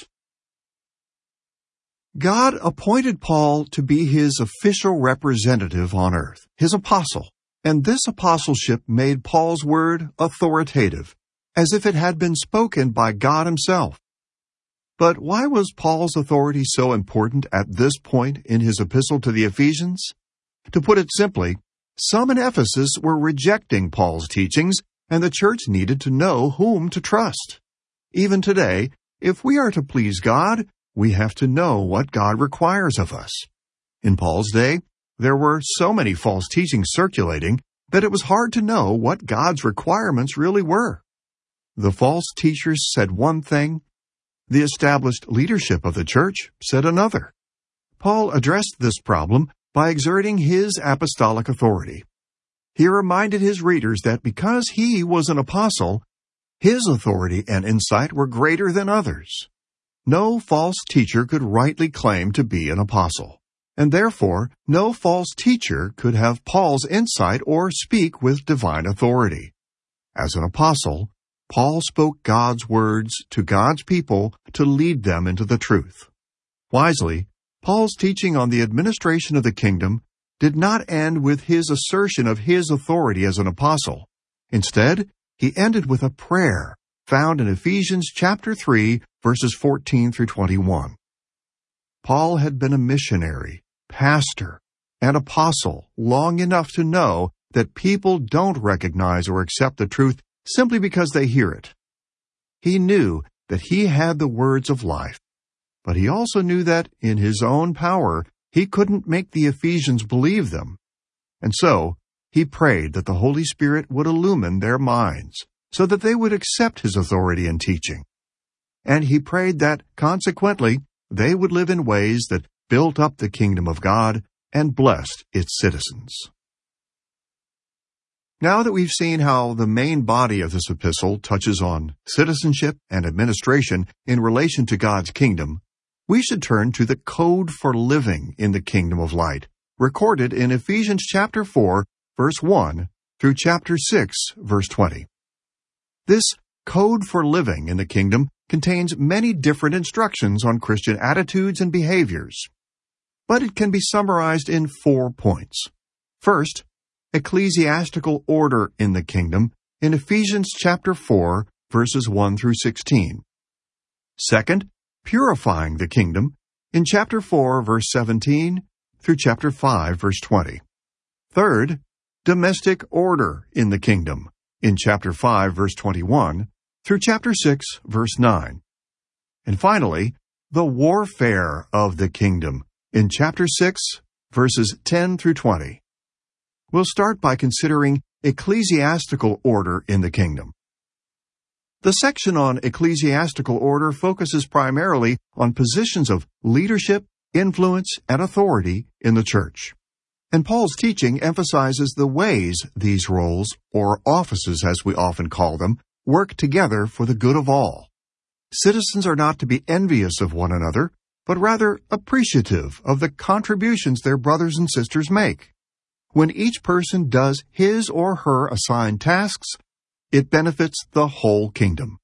S2: God appointed Paul to be his official representative on earth, his apostle, and this apostleship made Paul's word authoritative, as if it had been spoken by God himself. But why was Paul's authority so important at this point in his epistle to the Ephesians? To put it simply, some in Ephesus were rejecting Paul's teachings, and the church needed to know whom to trust. Even today, if we are to please God, we have to know what God requires of us. In Paul's day, there were so many false teachings circulating that it was hard to know what God's requirements really were. The false teachers said one thing, the established leadership of the church said another. Paul addressed this problem by exerting his apostolic authority. He reminded his readers that because he was an apostle, his authority and insight were greater than others. No false teacher could rightly claim to be an apostle, and therefore no false teacher could have Paul's insight or speak with divine authority. As an apostle, Paul spoke God's words to God's people to lead them into the truth. Wisely, Paul's teaching on the administration of the kingdom did not end with his assertion of his authority as an apostle. Instead, he ended with a prayer found in Ephesians chapter three, verses fourteen through twenty-one. Paul had been a missionary, pastor, and apostle long enough to know that people don't recognize or accept the truth simply because they hear it. He knew that he had the words of life, but he also knew that, in his own power, he couldn't make the Ephesians believe them. And so, he prayed that the Holy Spirit would illumine their minds, so that they would accept his authority and teaching. And he prayed that, consequently, they would live in ways that built up the kingdom of God and blessed its citizens. Now that we've seen how the main body of this epistle touches on citizenship and administration in relation to God's kingdom, we should turn to the code for living in the kingdom of light, recorded in Ephesians chapter four, verse one, through chapter six, verse twenty. This code for living in the kingdom contains many different instructions on Christian attitudes and behaviors, but it can be summarized in four points. First, ecclesiastical order in the kingdom in Ephesians chapter four, verses one through sixteen. Second, purifying the kingdom in chapter four, verse seventeen through chapter five, verse twenty. Third, domestic order in the kingdom in chapter five, verse twenty-one through chapter six, verse nine. And finally, the warfare of the kingdom in chapter six, verses ten through twenty. We'll start by considering ecclesiastical order in the kingdom. The section on ecclesiastical order focuses primarily on positions of leadership, influence, and authority in the church. And Paul's teaching emphasizes the ways these roles, or offices as we often call them, work together for the good of all. Citizens are not to be envious of one another, but rather appreciative of the contributions their brothers and sisters make. When each person does his or her assigned tasks, it benefits the whole kingdom.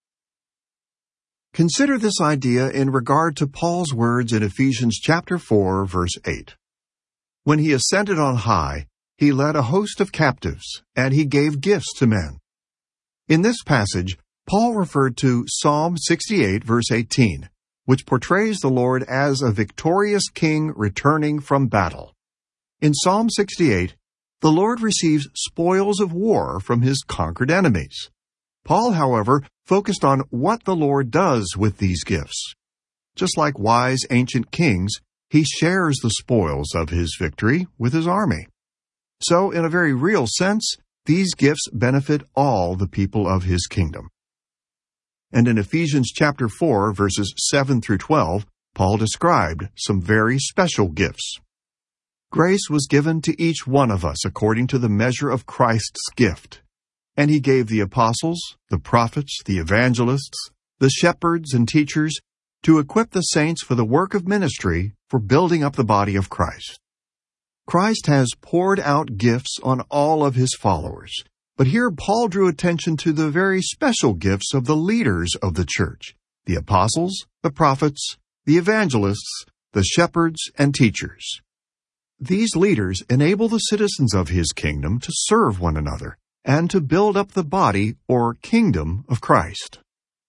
S2: Consider this idea in regard to Paul's words in Ephesians chapter four, verse eight. When he ascended on high, he led a host of captives, and he gave gifts to men. In this passage, Paul referred to Psalm sixty-eight, verse eighteen, which portrays the Lord as a victorious king returning from battle. In Psalm sixty-eight, the Lord receives spoils of war from his conquered enemies. Paul, however, focused on what the Lord does with these gifts. Just like wise ancient kings, he shares the spoils of his victory with his army. So, in a very real sense, these gifts benefit all the people of his kingdom. And in Ephesians chapter four, verses seven through twelve, Paul described some very special gifts. Grace was given to each one of us according to the measure of Christ's gift. And he gave the apostles, the prophets, the evangelists, the shepherds and teachers to equip the saints for the work of ministry for building up the body of Christ. Christ has poured out gifts on all of his followers, but here Paul drew attention to the very special gifts of the leaders of the church, the apostles, the prophets, the evangelists, the shepherds, and teachers. These leaders enable the citizens of his kingdom to serve one another and to build up the body or kingdom of Christ.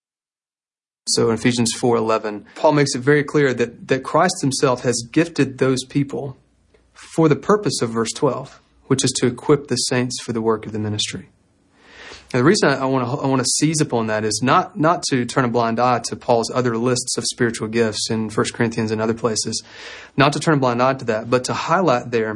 S7: So in Ephesians four eleven, Paul makes it very clear that, that Christ himself has gifted those people for the purpose of verse twelve, which is to equip the saints for the work of the ministry. Now, the reason I want to I want to seize upon that is not, not to turn a blind eye to Paul's other lists of spiritual gifts in First Corinthians and other places, not to turn a blind eye to that, but to highlight there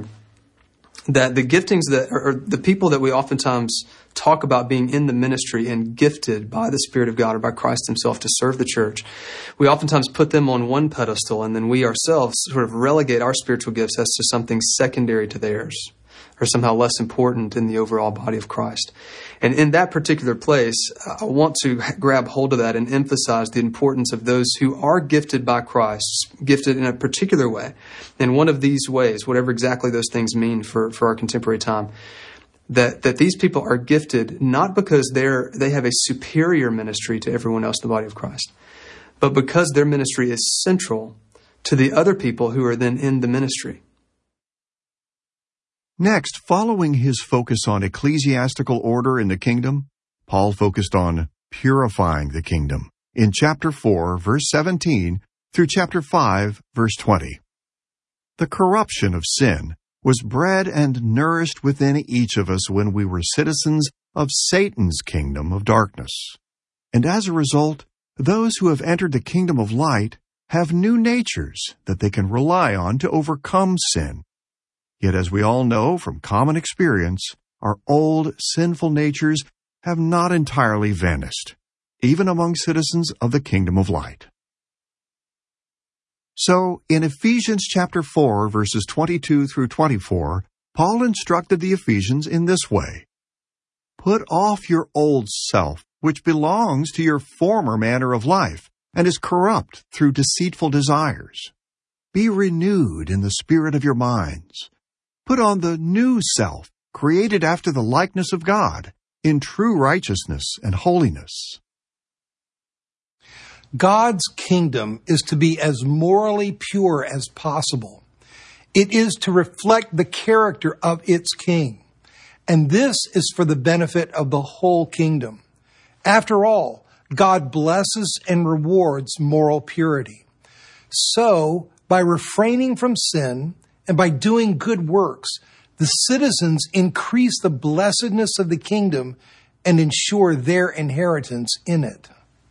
S7: that the giftings that are the people that we oftentimes talk about being in the ministry and gifted by the Spirit of God or by Christ himself to serve the church, we oftentimes put them on one pedestal, and then we ourselves sort of relegate our spiritual gifts as to something secondary to theirs, or somehow less important in the overall body of Christ. And in that particular place, I want to grab hold of that and emphasize the importance of those who are gifted by Christ, gifted in a particular way. In one of these ways, whatever exactly those things mean for, for our contemporary time, that, that these people are gifted not because they're they have a superior ministry to everyone else in the body of Christ, but because their ministry is central to the other people who are then in the ministry.
S2: Next, following his focus on ecclesiastical order in the kingdom, Paul focused on purifying the kingdom in chapter four, verse seventeen, through chapter five, verse twenty. The corruption of sin was bred and nourished within each of us when we were citizens of Satan's kingdom of darkness. And as a result, those who have entered the kingdom of light have new natures that they can rely on to overcome sin. Yet as we all know from common experience, our old sinful natures have not entirely vanished, even among citizens of the kingdom of light. So, in Ephesians chapter four, verses twenty-two through twenty-four, Paul instructed the Ephesians in this way: Put off your old self, which belongs to your former manner of life, and is corrupt through deceitful desires. Be renewed in the spirit of your minds. Put on the new self, created after the likeness of God, in true righteousness and holiness.
S1: God's kingdom is to be as morally pure as possible. It is to reflect the character of its king. And this is for the benefit of the whole kingdom. After all, God blesses and rewards moral purity. So, by refraining from sin and by doing good works, the citizens increase the blessedness of the kingdom and ensure their inheritance in it.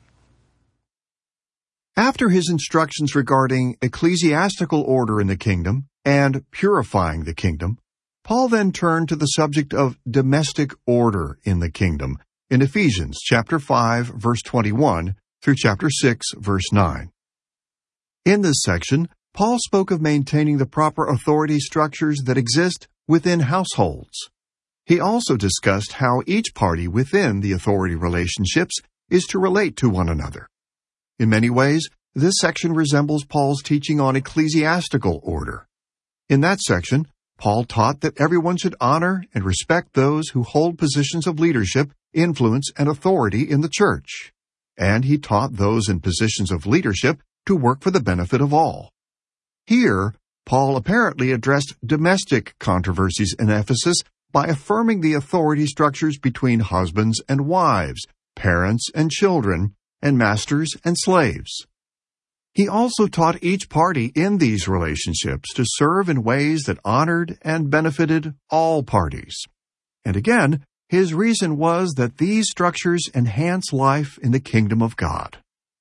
S2: After his instructions regarding ecclesiastical order in the kingdom and purifying the kingdom, Paul then turned to the subject of domestic order in the kingdom in Ephesians chapter five, verse twenty-one through chapter six, verse nine. In this section, Paul spoke of maintaining the proper authority structures that exist within households. He also discussed how each party within the authority relationships is to relate to one another. In many ways, this section resembles Paul's teaching on ecclesiastical order. In that section, Paul taught that everyone should honor and respect those who hold positions of leadership, influence, and authority in the church. And he taught those in positions of leadership to work for the benefit of all. Here, Paul apparently addressed domestic controversies in Ephesus by affirming the authority structures between husbands and wives, parents and children, and masters and slaves. He also taught each party in these relationships to serve in ways that honored and benefited all parties. And again, his reason was that these structures enhance life in the kingdom of God.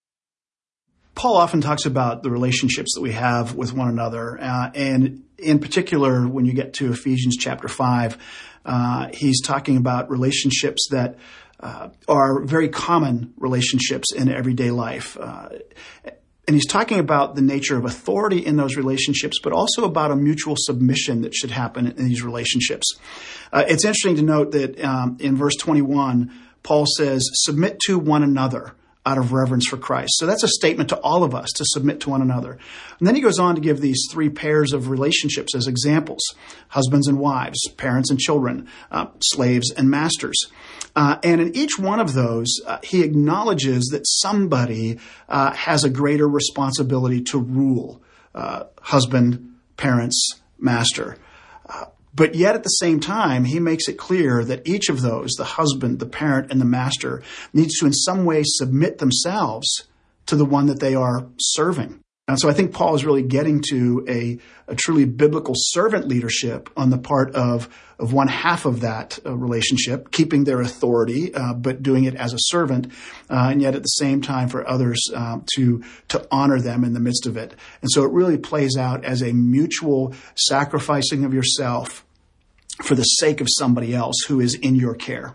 S10: Paul often talks about the relationships that we have with one another, uh, and in particular, when you get to Ephesians chapter five, uh, he's talking about relationships that uh, are very common relationships in everyday life. Uh, And he's talking about the nature of authority in those relationships, but also about a mutual submission that should happen in these relationships. Uh, it's interesting to note that um, in verse twenty-one, Paul says, submit to one another out of reverence for Christ. So that's a statement to all of us to submit to one another. And then he goes on to give these three pairs of relationships as examples: husbands and wives, parents and children, uh, slaves and masters. Uh, and in each one of those, uh, he acknowledges that somebody uh, has a greater responsibility to rule: uh, husband, parents, master. Uh, but yet at the same time, he makes it clear that each of those, the husband, the parent, and the master, needs to in some way submit themselves to the one that they are serving. And so I think Paul is really getting to a, a truly biblical servant leadership on the part of, of one half of that uh, relationship, keeping their authority, uh, but doing it as a servant, uh, and yet at the same time for others uh, to, to honor them in the midst of it. And so it really plays out as a mutual sacrificing of yourself for the sake of somebody else who is in your care.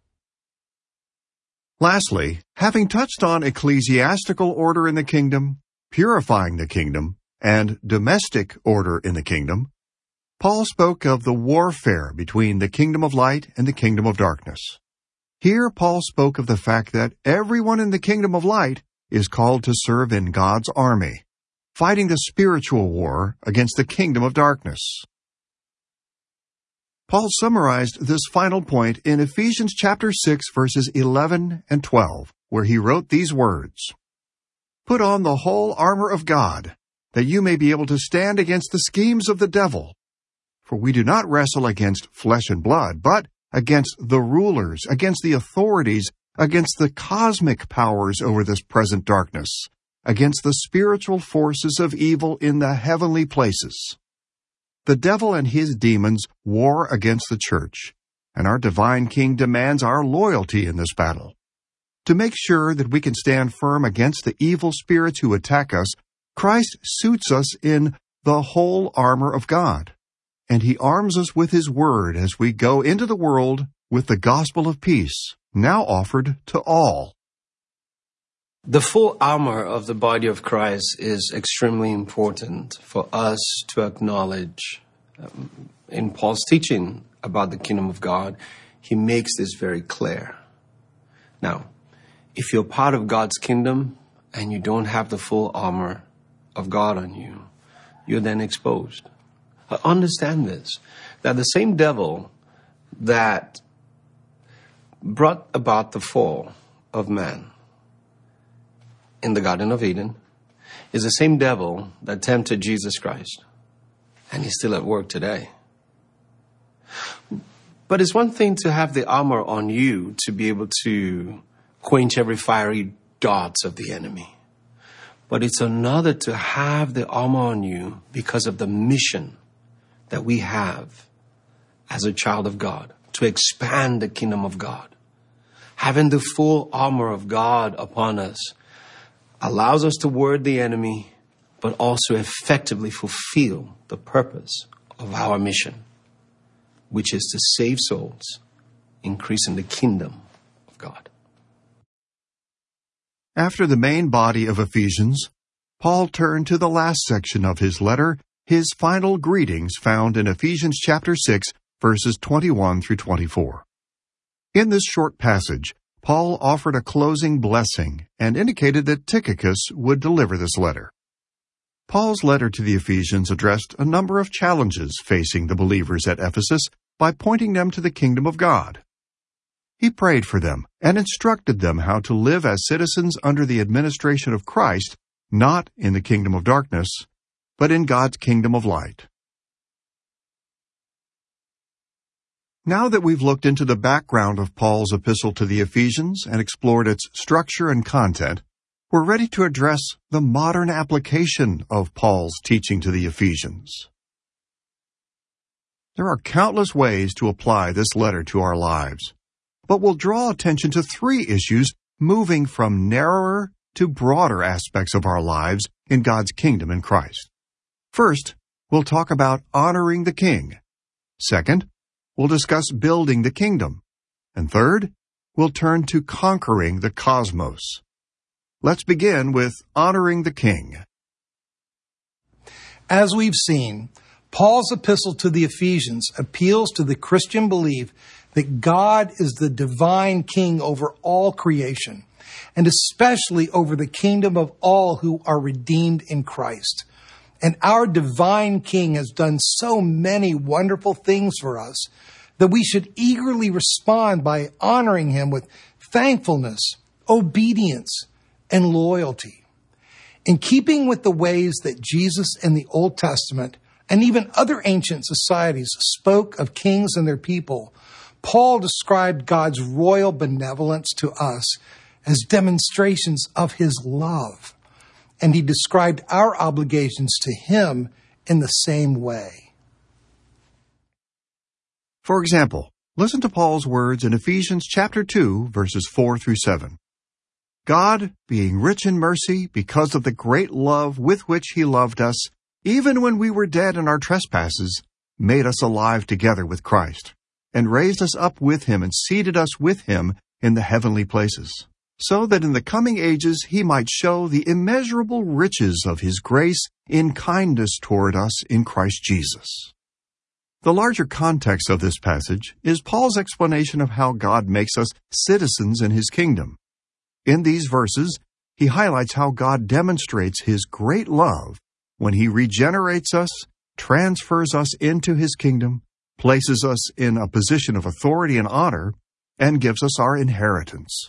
S2: Lastly, having touched on ecclesiastical order in the kingdom, purifying the kingdom, and domestic order in the kingdom, Paul spoke of the warfare between the kingdom of light and the kingdom of darkness. Here, Paul spoke of the fact that everyone in the kingdom of light is called to serve in God's army, fighting the spiritual war against the kingdom of darkness. Paul summarized this final point in Ephesians chapter six, verses eleven and twelve, where he wrote these words: Put on the whole armor of God, that you may be able to stand against the schemes of the devil. For we do not wrestle against flesh and blood, but against the rulers, against the authorities, against the cosmic powers over this present darkness, against the spiritual forces of evil in the heavenly places. The devil and his demons war against the church, and our divine King demands our loyalty in this battle. To make sure that we can stand firm against the evil spirits who attack us, Christ suits us in the whole armor of God, and he arms us with his word as we go into the world with the gospel of peace, now offered to all.
S6: The full armor of the body of Christ is extremely important for us to acknowledge. Um, in Paul's teaching about the kingdom of God, he makes this very clear. Now, if you're part of God's kingdom and you don't have the full armor of God on you, you're then exposed. Understand this, that the same devil that brought about the fall of man in the Garden of Eden is the same devil that tempted Jesus Christ. And he's still at work today. But it's one thing to have the armor on you to be able to quench every fiery darts of the enemy. But it's another to have the armor on you because of the mission that we have as a child of God, to expand the kingdom of God. Having the full armor of God upon us allows us to ward the enemy, but also effectively fulfill the purpose of our mission, which is to save souls, increasing the kingdom of God.
S2: After the main body of Ephesians, Paul turned to the last section of his letter, his final greetings found in Ephesians chapter six, verses twenty-one through twenty-four. In this short passage, Paul offered a closing blessing and indicated that Tychicus would deliver this letter. Paul's letter to the Ephesians addressed a number of challenges facing the believers at Ephesus by pointing them to the kingdom of God. He prayed for them and instructed them how to live as citizens under the administration of Christ, not in the kingdom of darkness, but in God's kingdom of light. Now that we've looked into the background of Paul's epistle to the Ephesians and explored its structure and content, we're ready to address the modern application of Paul's teaching to the Ephesians. There are countless ways to apply this letter to our lives, but we'll draw attention to three issues moving from narrower to broader aspects of our lives in God's kingdom in Christ. First, we'll talk about honoring the king. Second, we'll discuss building the kingdom. And third, we'll turn to conquering the cosmos. Let's begin with honoring the king.
S1: As we've seen, Paul's epistle to the Ephesians appeals to the Christian belief that God is the divine king over all creation, and especially over the kingdom of all who are redeemed in Christ. And our divine king has done so many wonderful things for us that we should eagerly respond by honoring him with thankfulness, obedience, and loyalty. In keeping with the ways that Jesus in the Old Testament and even other ancient societies spoke of kings and their people, Paul described God's royal benevolence to us as demonstrations of his love, and he described our obligations to him in the same way.
S2: For example, listen to Paul's words in Ephesians chapter two, verses four through seven. God, being rich in mercy, because of the great love with which he loved us, even when we were dead in our trespasses, made us alive together with Christ, and raised us up with him and seated us with him in the heavenly places, so that in the coming ages he might show the immeasurable riches of his grace in kindness toward us in Christ Jesus. The larger context of this passage is Paul's explanation of how God makes us citizens in his kingdom. In these verses, he highlights how God demonstrates his great love when he regenerates us, transfers us into his kingdom, places us in a position of authority and honor, and gives us our inheritance.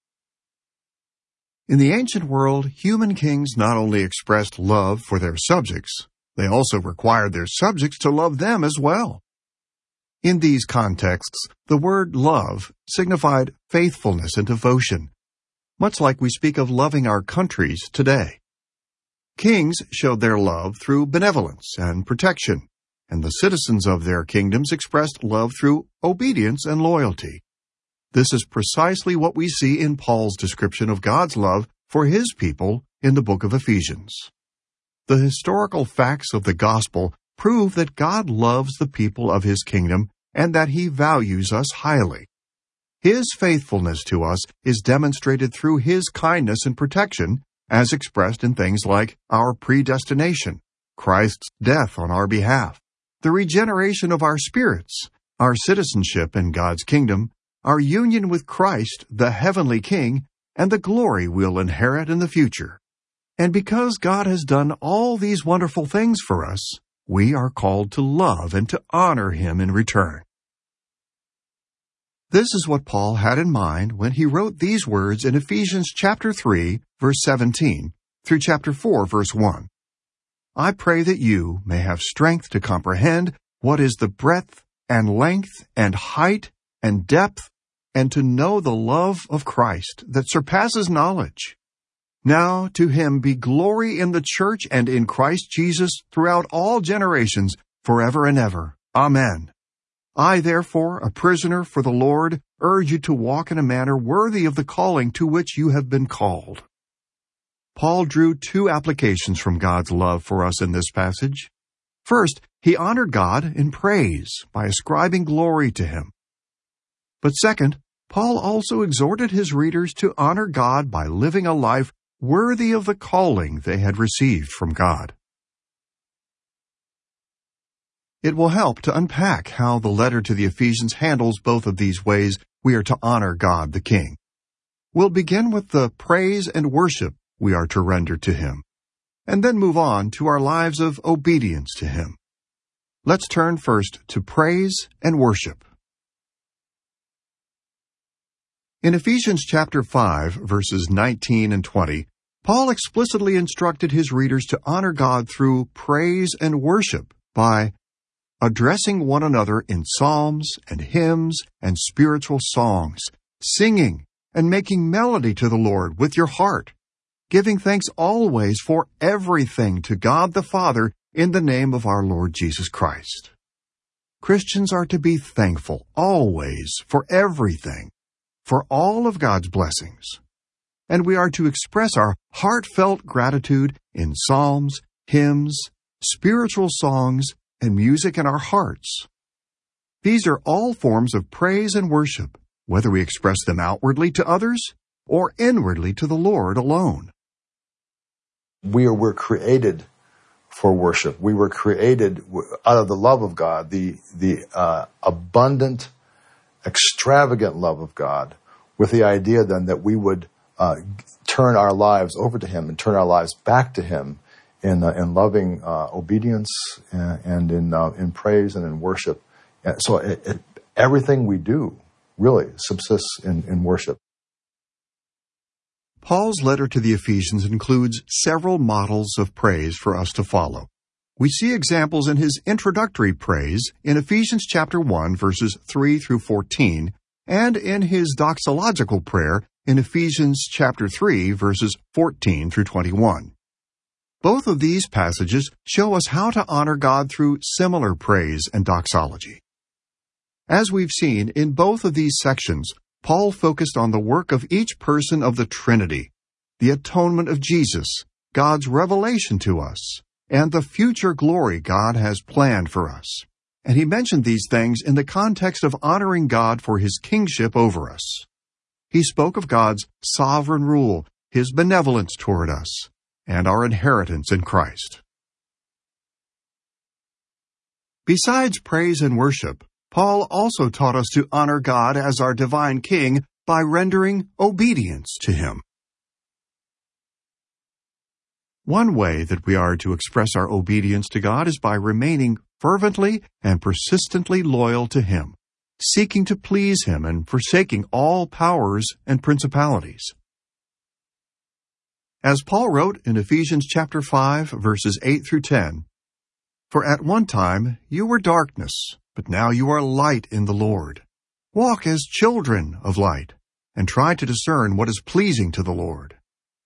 S2: In the ancient world, human kings not only expressed love for their subjects, they also required their subjects to love them as well. In these contexts, the word love signified faithfulness and devotion, much like we speak of loving our countries today. Kings showed their love through benevolence and protection, and the citizens of their kingdoms expressed love through obedience and loyalty. This is precisely what we see in Paul's description of God's love for his people in the book of Ephesians. The historical facts of the gospel prove that God loves the people of his kingdom and that he values us highly. His faithfulness to us is demonstrated through his kindness and protection, as expressed in things like our predestination, Christ's death on our behalf, the regeneration of our spirits, our citizenship in God's kingdom, our union with Christ, the heavenly King, and the glory we'll inherit in the future. And because God has done all these wonderful things for us, we are called to love and to honor him in return. This is what Paul had in mind when he wrote these words in Ephesians chapter three, verse seventeen, through chapter four, verse one. I pray that you may have strength to comprehend what is the breadth and length and height and depth, and to know the love of Christ that surpasses knowledge. Now to him be glory in the church and in Christ Jesus throughout all generations, forever and ever. Amen. I, therefore, a prisoner for the Lord, urge you to walk in a manner worthy of the calling to which you have been called. Paul drew two applications from God's love for us in this passage. First, he honored God in praise by ascribing glory to him. But second, Paul also exhorted his readers to honor God by living a life worthy of the calling they had received from God. It will help to unpack how the letter to the Ephesians handles both of these ways we are to honor God the King. We'll begin with the praise and worship we are to render to Him, and then move on to our lives of obedience to Him. Let's turn first to praise and worship. In Ephesians chapter five, verses nineteen and twenty, Paul explicitly instructed his readers to honor God through praise and worship by addressing one another in psalms and hymns and spiritual songs, singing and making melody to the Lord with your heart, giving thanks always for everything to God the Father in the name of our Lord Jesus Christ. Christians are to be thankful always for everything, for all of God's blessings. And we are to express our heartfelt gratitude in psalms, hymns, spiritual songs, and music in our hearts. These are all forms of praise and worship, whether we express them outwardly to others or inwardly to the Lord alone.
S11: We are, were created for worship. We were created out of the love of God, the, the uh, abundant, extravagant love of God, with the idea then that we would uh, turn our lives over to Him and turn our lives back to Him in, uh, in loving uh, obedience and, and in, uh, in praise and in worship. And so it, it, everything we do really subsists in, in worship.
S2: Paul's letter to the Ephesians includes several models of praise for us to follow. We see examples in his introductory praise in Ephesians chapter one, verses three through fourteen, and in his doxological prayer in Ephesians chapter three, verses fourteen through twenty-one. Both of these passages show us how to honor God through similar praise and doxology. As we've seen, in both of these sections, Paul focused on the work of each person of the Trinity, the atonement of Jesus, God's revelation to us, and the future glory God has planned for us. And he mentioned these things in the context of honoring God for His kingship over us. He spoke of God's sovereign rule, His benevolence toward us, and our inheritance in Christ. Besides praise and worship, Paul also taught us to honor God as our divine King by rendering obedience to Him. One way that we are to express our obedience to God is by remaining fervently and persistently loyal to Him, seeking to please Him and forsaking all powers and principalities. As Paul wrote in Ephesians chapter five, verses eight through ten, "For at one time you were darkness, but now you are light in the Lord. Walk as children of light, and try to discern what is pleasing to the Lord."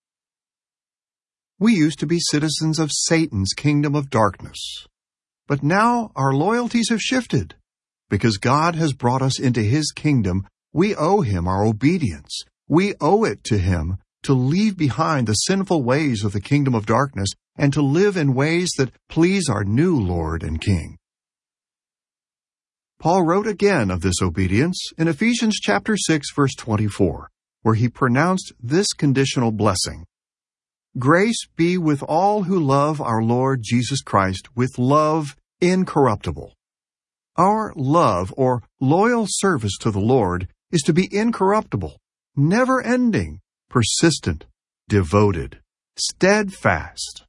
S2: We used to be citizens of Satan's kingdom of darkness, but now our loyalties have shifted. Because God has brought us into His kingdom, we owe Him our obedience. We owe it to Him to leave behind the sinful ways of the kingdom of darkness and to live in ways that please our new Lord and King. Paul wrote again of this obedience in Ephesians chapter six, verse twenty-four, where he pronounced this conditional blessing: "Grace be with all who love our Lord Jesus Christ with love incorruptible." Our love or loyal service to the Lord is to be incorruptible, never-ending, persistent, devoted, steadfast.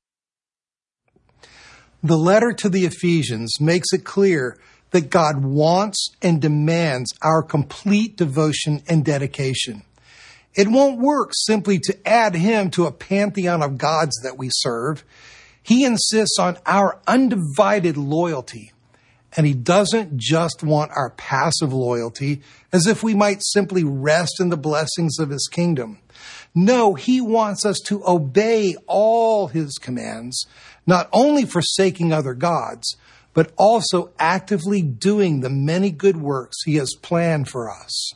S1: The letter to the Ephesians makes it clear that God wants and demands our complete devotion and dedication. It won't work simply to add Him to a pantheon of gods that we serve. He insists on our undivided loyalty. And He doesn't just want our passive loyalty, as if we might simply rest in the blessings of His kingdom. No, He wants us to obey all His commands, not only forsaking other gods, but also actively doing the many good works He has planned for us.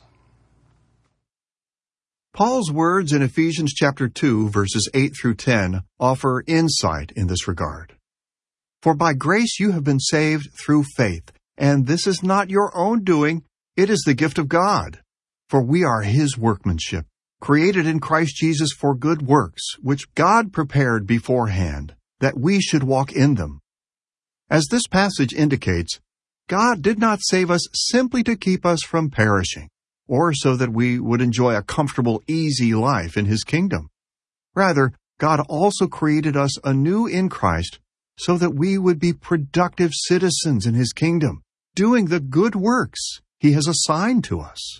S2: Paul's words in Ephesians chapter two, verses eight through ten, offer insight in this regard. "For by grace you have been saved through faith, and this is not your own doing, it is the gift of God. For we are His workmanship, created in Christ Jesus for good works, which God prepared beforehand, that we should walk in them." As this passage indicates, God did not save us simply to keep us from perishing, or so that we would enjoy a comfortable, easy life in His kingdom. Rather, God also created us anew in Christ so that we would be productive citizens in His kingdom, doing the good works He has assigned to us.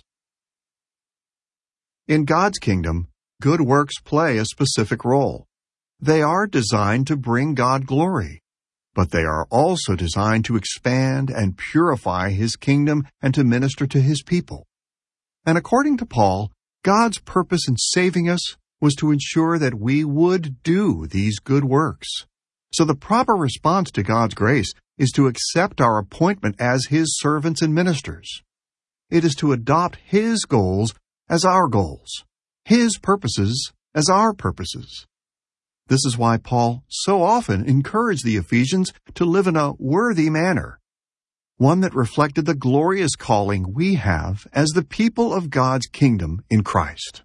S2: In God's kingdom, good works play a specific role. They are designed to bring God glory, but they are also designed to expand and purify His kingdom and to minister to His people. And according to Paul, God's purpose in saving us was to ensure that we would do these good works. So the proper response to God's grace is to accept our appointment as His servants and ministers. It is to adopt His goals as our goals, His purposes as our purposes. This is why Paul so often encouraged the Ephesians to live in a worthy manner, one that reflected the glorious calling we have as the people of God's kingdom in Christ.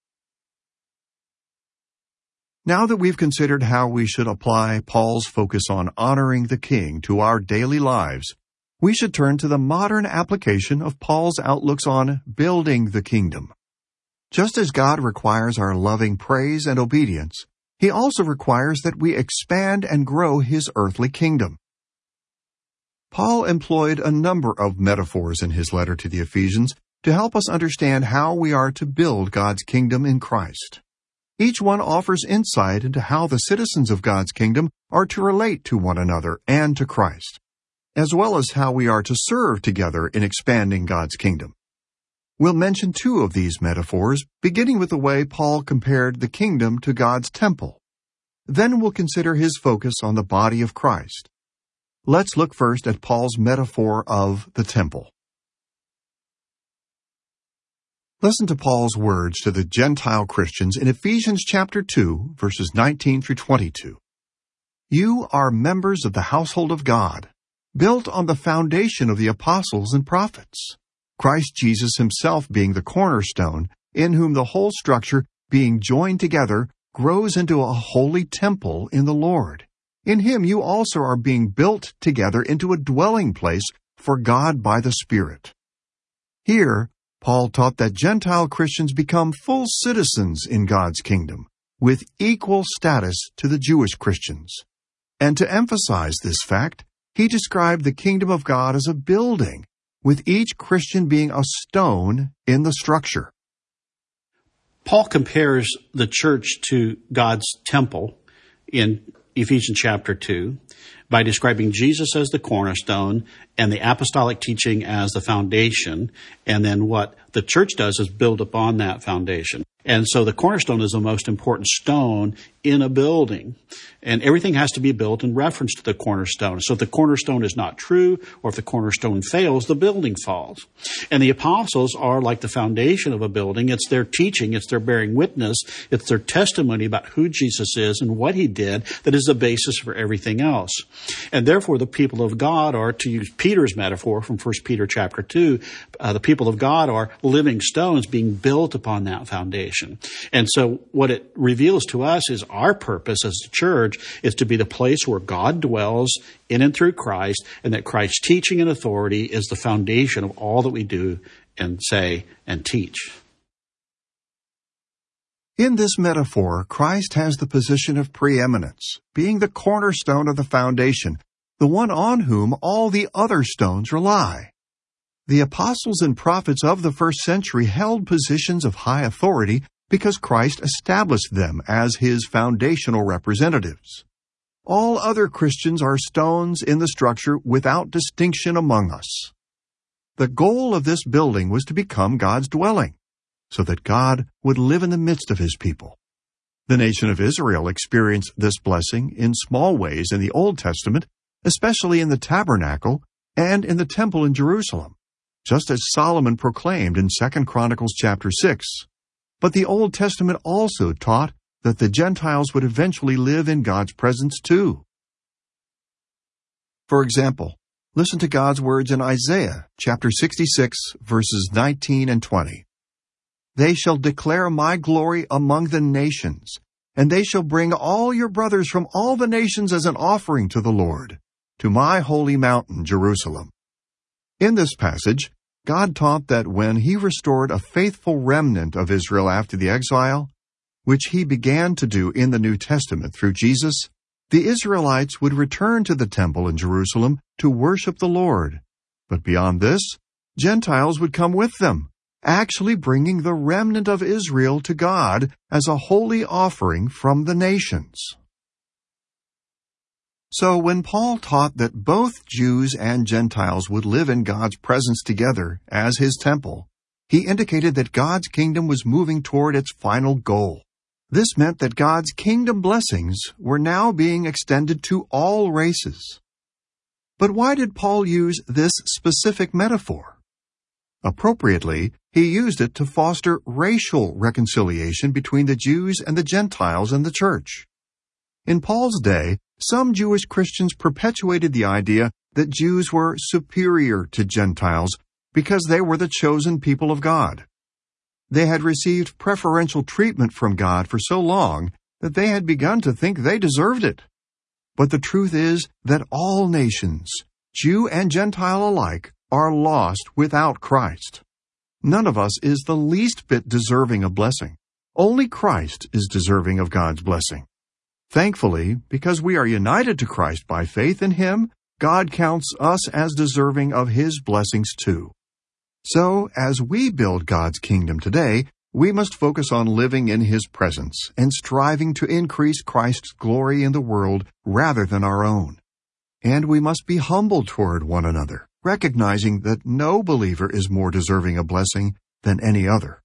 S2: Now that we've considered how we should apply Paul's focus on honoring the King to our daily lives, we should turn to the modern application of Paul's outlooks on building the kingdom. Just as God requires our loving praise and obedience, He also requires that we expand and grow His earthly kingdom. Paul employed a number of metaphors in his letter to the Ephesians to help us understand how we are to build God's kingdom in Christ. Each one offers insight into how the citizens of God's kingdom are to relate to one another and to Christ, as well as how we are to serve together in expanding God's kingdom. We'll mention two of these metaphors, beginning with the way Paul compared the kingdom to God's temple. Then we'll consider his focus on the body of Christ. Let's look first at Paul's metaphor of the temple. Listen to Paul's words to the Gentile Christians in Ephesians chapter two, verses nineteen through twenty-two. You are members of the household of God, built on the foundation of the apostles and prophets, Christ Jesus Himself being the cornerstone, in whom the whole structure, being joined together, grows into a holy temple in the Lord. In Him you also are being built together into a dwelling place for God by the Spirit. Here, Paul taught that Gentile Christians become full citizens in God's kingdom, with equal status to the Jewish Christians. And to emphasize this fact, he described the kingdom of God as a building, with each Christian being a stone in the structure.
S9: Paul compares the church to God's temple in Ephesians chapter two by describing Jesus as the cornerstone and the apostolic teaching as the foundation, and then what the church does is build upon that foundation. And so the cornerstone is the most important stone in a building. And everything has to be built in reference to the cornerstone. So if the cornerstone is not true, or if the cornerstone fails, the building falls. And the apostles are like the foundation of a building. It's their teaching, it's their bearing witness, it's their testimony about who Jesus is and what He did that is the basis for everything else. And therefore the people of God are, to use Peter's metaphor from First Peter chapter two, uh, the people of God are living stones being built upon that foundation. And so what it reveals to us is our purpose as the church is to be the place where God dwells in and through Christ, and that Christ's teaching and authority is the foundation of all that we do and say and teach.
S2: In this metaphor, Christ has the position of preeminence, being the cornerstone of the foundation, the one on whom all the other stones rely. The apostles and prophets of the first century held positions of high authority because Christ established them as His foundational representatives. All other Christians are stones in the structure without distinction among us. The goal of this building was to become God's dwelling, so that God would live in the midst of His people. The nation of Israel experienced this blessing in small ways in the Old Testament, especially in the tabernacle and in the temple in Jerusalem, just as Solomon proclaimed in Second Chronicles chapter six. But the Old Testament also taught that the Gentiles would eventually live in God's presence too. For example, listen to God's words in Isaiah chapter sixty-six, verses nineteen and twenty. They shall declare my glory among the nations, and they shall bring all your brothers from all the nations as an offering to the Lord, to my holy mountain, Jerusalem. In this passage, God taught that when He restored a faithful remnant of Israel after the exile, which He began to do in the New Testament through Jesus, the Israelites would return to the temple in Jerusalem to worship the Lord. But beyond this, Gentiles would come with them, actually bringing the remnant of Israel to God as a holy offering from the nations. So when Paul taught that both Jews and Gentiles would live in God's presence together as His temple, he indicated that God's kingdom was moving toward its final goal. This meant that God's kingdom blessings were now being extended to all races. But why did Paul use this specific metaphor? Appropriately, he used it to foster racial reconciliation between the Jews and the Gentiles in the church. In Paul's day, some Jewish Christians perpetuated the idea that Jews were superior to Gentiles because they were the chosen people of God. They had received preferential treatment from God for so long that they had begun to think they deserved it. But the truth is that all nations, Jew and Gentile alike, are lost without Christ. None of us is the least bit deserving of blessing. Only Christ is deserving of God's blessing. Thankfully, because we are united to Christ by faith in Him, God counts us as deserving of His blessings too. So, as we build God's kingdom today, we must focus on living in His presence and striving to increase Christ's glory in the world rather than our own. And we must be humble toward one another, recognizing that no believer is more deserving of blessing than any other.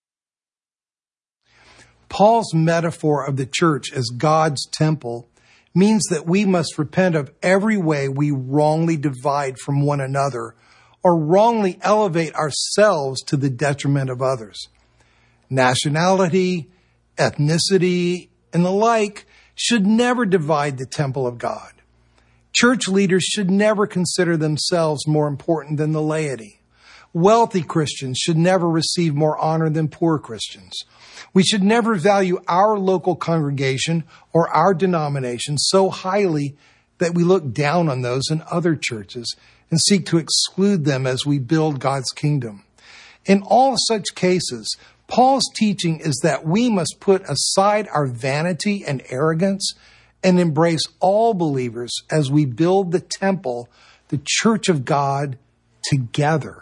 S1: Paul's metaphor of the church as God's temple means that we must repent of every way we wrongly divide from one another or wrongly elevate ourselves to the detriment of others. Nationality, ethnicity, and the like should never divide the temple of God. Church leaders should never consider themselves more important than the laity. Wealthy Christians should never receive more honor than poor Christians. We should never value our local congregation or our denomination so highly that we look down on those in other churches and seek to exclude them as we build God's kingdom. In all such cases, Paul's teaching is that we must put aside our vanity and arrogance and embrace all believers as we build the temple, the church of God, together.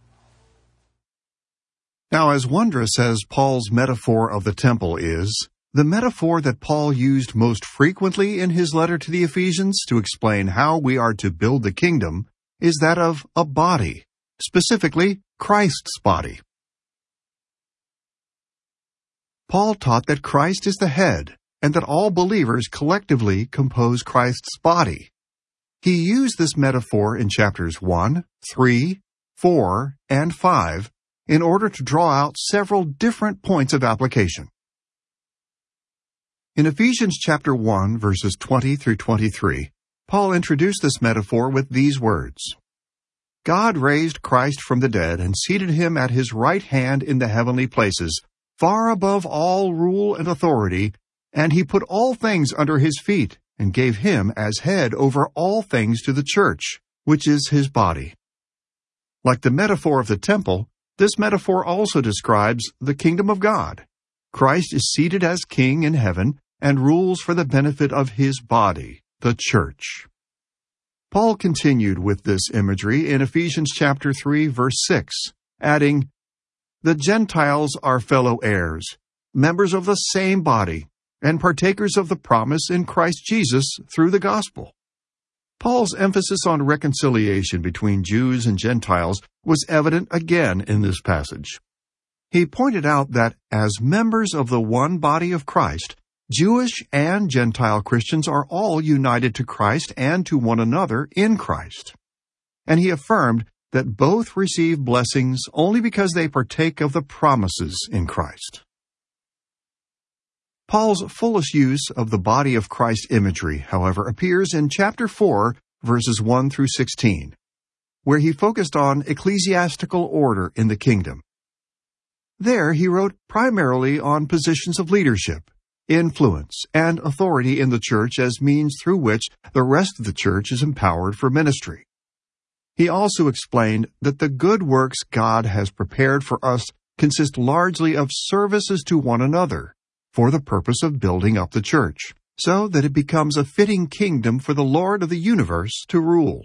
S2: Now, as wondrous as Paul's metaphor of the temple is, the metaphor that Paul used most frequently in his letter to the Ephesians to explain how we are to build the kingdom is that of a body, specifically Christ's body. Paul taught that Christ is the head and that all believers collectively compose Christ's body. He used this metaphor in chapters one, three, four, and five in order to draw out several different points of application. In Ephesians chapter one, verses twenty through twenty-three, Paul introduced this metaphor with these words: God raised Christ from the dead and seated Him at His right hand in the heavenly places, far above all rule and authority, and He put all things under His feet and gave Him as head over all things to the church, which is His body. Like the metaphor of the temple, this metaphor also describes the kingdom of God. Christ is seated as king in heaven and rules for the benefit of His body, the church. Paul continued with this imagery in Ephesians chapter three, verse six, adding, The Gentiles are fellow heirs, members of the same body, and partakers of the promise in Christ Jesus through the gospel. Paul's emphasis on reconciliation between Jews and Gentiles was evident again in this passage. He pointed out that as members of the one body of Christ, Jewish and Gentile Christians are all united to Christ and to one another in Christ. And he affirmed that both receive blessings only because they partake of the promises in Christ. Paul's fullest use of the body of Christ imagery, however, appears in chapter four, verses one through sixteen, where he focused on ecclesiastical order in the kingdom. There he wrote primarily on positions of leadership, influence, and authority in the church as means through which the rest of the church is empowered for ministry. He also explained that the good works God has prepared for us consist largely of services to one another for the purpose of building up the church, so that it becomes a fitting kingdom for the Lord of the universe to rule.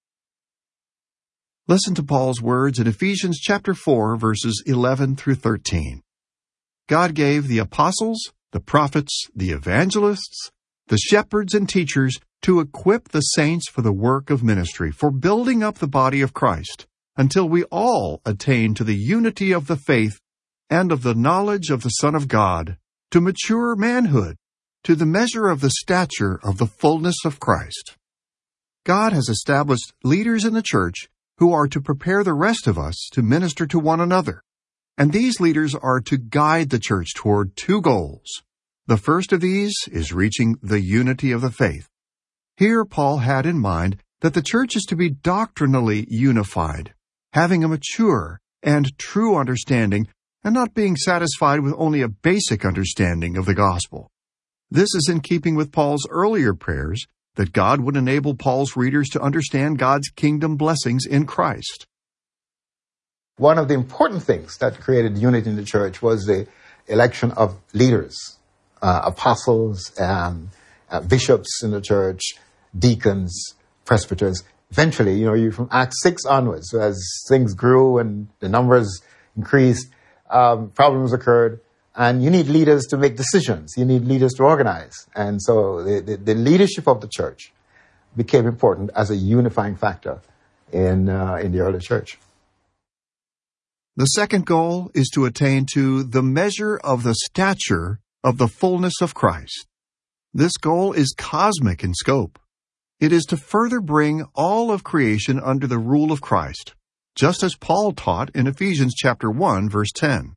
S2: Listen to Paul's words in Ephesians chapter four, verses eleven through thirteen. God gave the apostles, the prophets, the evangelists, the shepherds and teachers to equip the saints for the work of ministry, for building up the body of Christ, until we all attain to the unity of the faith and of the knowledge of the Son of God, to mature manhood, to the measure of the stature of the fullness of Christ. God has established leaders in the church who are to prepare the rest of us to minister to one another. And these leaders are to guide the church toward two goals. The first of these is reaching the unity of the faith. Here Paul had in mind that the church is to be doctrinally unified, having a mature and true understanding and not being satisfied with only a basic understanding of the gospel. This is in keeping with Paul's earlier prayers that God would enable Paul's readers to understand God's kingdom blessings in Christ.
S12: One of the important things that created unity in the church was the election of leaders, uh, apostles, um, uh, bishops in the church, deacons, presbyters. Eventually, you know, you from Acts six onwards, so as things grew and the numbers increased, um, problems occurred, and you need leaders to make decisions. You need leaders to organize. And so the, the, the leadership of the church became important as a unifying factor in uh, in the early church.
S2: The second goal is to attain to the measure of the stature of the fullness of Christ. This goal is cosmic in scope. It is to further bring all of creation under the rule of Christ, just as Paul taught in Ephesians chapter one, verse ten.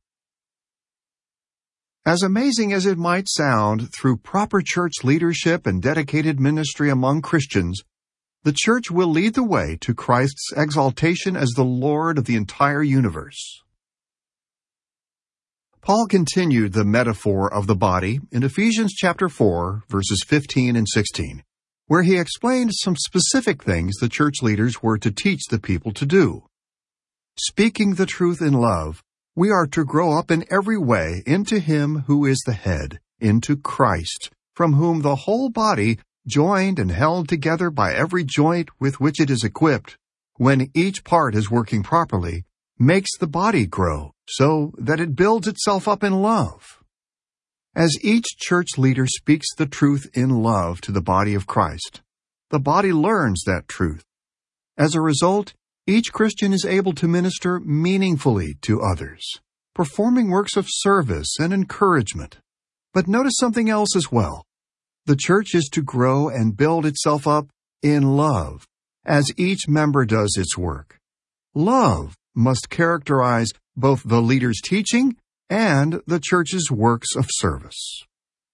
S2: As amazing as it might sound, through proper church leadership and dedicated ministry among Christians, the church will lead the way to Christ's exaltation as the Lord of the entire universe. Paul continued the metaphor of the body in Ephesians chapter four, verses fifteen and sixteen, where he explained some specific things the church leaders were to teach the people to do. Speaking the truth in love, we are to grow up in every way into Him who is the head, into Christ, from whom the whole body, joined and held together by every joint with which it is equipped, when each part is working properly, makes the body grow, so that it builds itself up in love. As each church leader speaks the truth in love to the body of Christ, the body learns that truth. As a result, each Christian is able to minister meaningfully to others, performing works of service and encouragement. But notice something else as well. The church is to grow and build itself up in love, as each member does its work. Love must characterize both the leader's teaching and the church's works of service.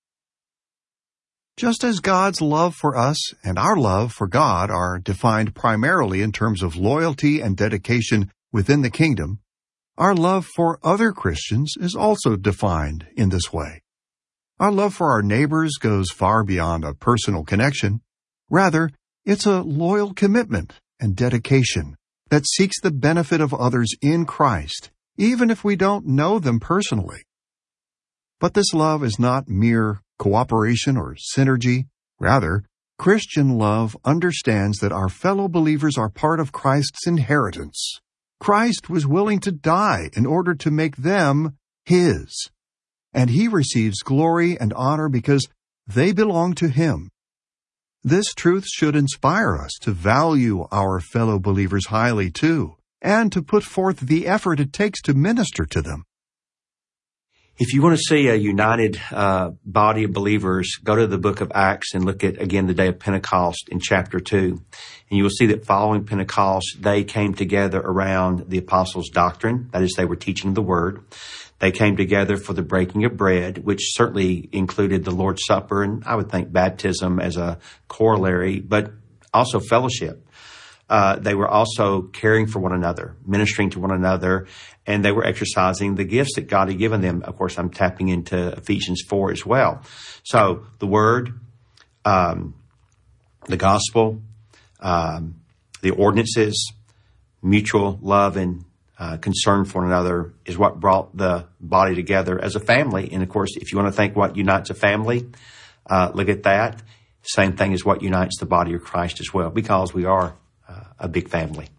S2: Just as God's love for us and our love for God are defined primarily in terms of loyalty and dedication within the kingdom, our love for other Christians is also defined in this way. Our love for our neighbors goes far beyond a personal connection. Rather, it's a loyal commitment and dedication that seeks the benefit of others in Christ, even if we don't know them personally. But this love is not mere cooperation or synergy. Rather, Christian love understands that our fellow believers are part of Christ's inheritance. Christ was willing to die in order to make them His, and He receives glory and honor because they belong to Him. This truth should inspire us to value our fellow believers highly too, and to put forth the effort it takes to minister to them.
S3: If you want to see a united uh, body of believers, go to the book of Acts and look at, again, the day of Pentecost in chapter two. And you will see that following Pentecost, they came together around the apostles' doctrine. That is, they were teaching the word. They came together for the breaking of bread, which certainly included the Lord's Supper, and I would think baptism as a corollary, but also fellowship. Uh, they were also caring for one another, ministering to one another, and they were exercising the gifts that God had given them. Of course, I'm tapping into Ephesians four as well. So the Word, um, the Gospel, um, the ordinances, mutual love and uh, concern for one another is what brought the body together as a family. And of course, if you want to think what unites a family, uh, look at that. Same thing as what unites the body of Christ as well, because we are uh, a big family.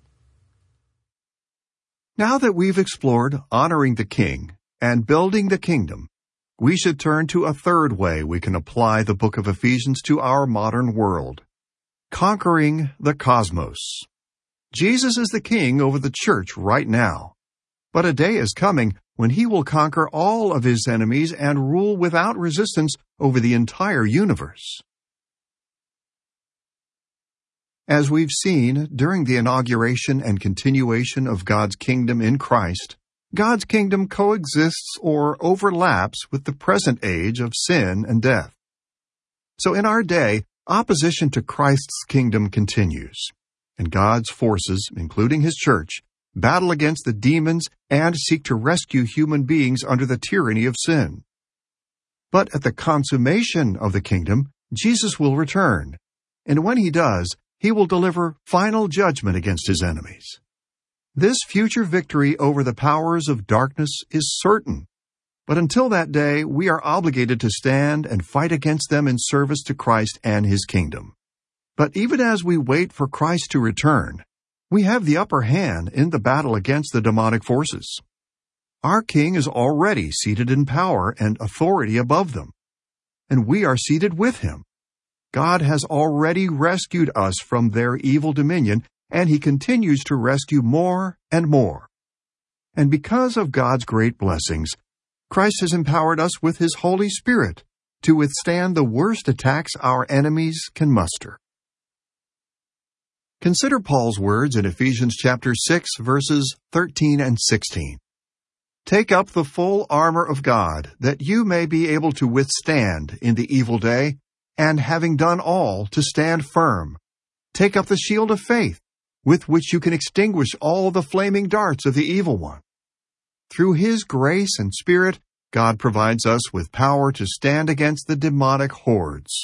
S2: Now that we've explored honoring the King and building the kingdom, we should turn to a third way we can apply the book of Ephesians to our modern world: conquering the cosmos. Jesus is the King over the church right now, but a day is coming when he will conquer all of his enemies and rule without resistance over the entire universe. As we've seen during the inauguration and continuation of God's kingdom in Christ, God's kingdom coexists or overlaps with the present age of sin and death. So in our day, opposition to Christ's kingdom continues, and God's forces, including his church, battle against the demons and seek to rescue human beings under the tyranny of sin. But at the consummation of the kingdom, Jesus will return, and when he does, he will deliver final judgment against his enemies. This future victory over the powers of darkness is certain, but until that day, we are obligated to stand and fight against them in service to Christ and his kingdom. But even as we wait for Christ to return, we have the upper hand in the battle against the demonic forces. Our King is already seated in power and authority above them, and we are seated with him. God has already rescued us from their evil dominion, and he continues to rescue more and more. And because of God's great blessings, Christ has empowered us with his Holy Spirit to withstand the worst attacks our enemies can muster. Consider Paul's words in Ephesians chapter six, verses thirteen and sixteen. Take up the full armor of God, that you may be able to withstand in the evil day, and having done all, to stand firm. Take up the shield of faith, with which you can extinguish all the flaming darts of the evil one. Through his grace and Spirit, God provides us with power to stand against the demonic hordes.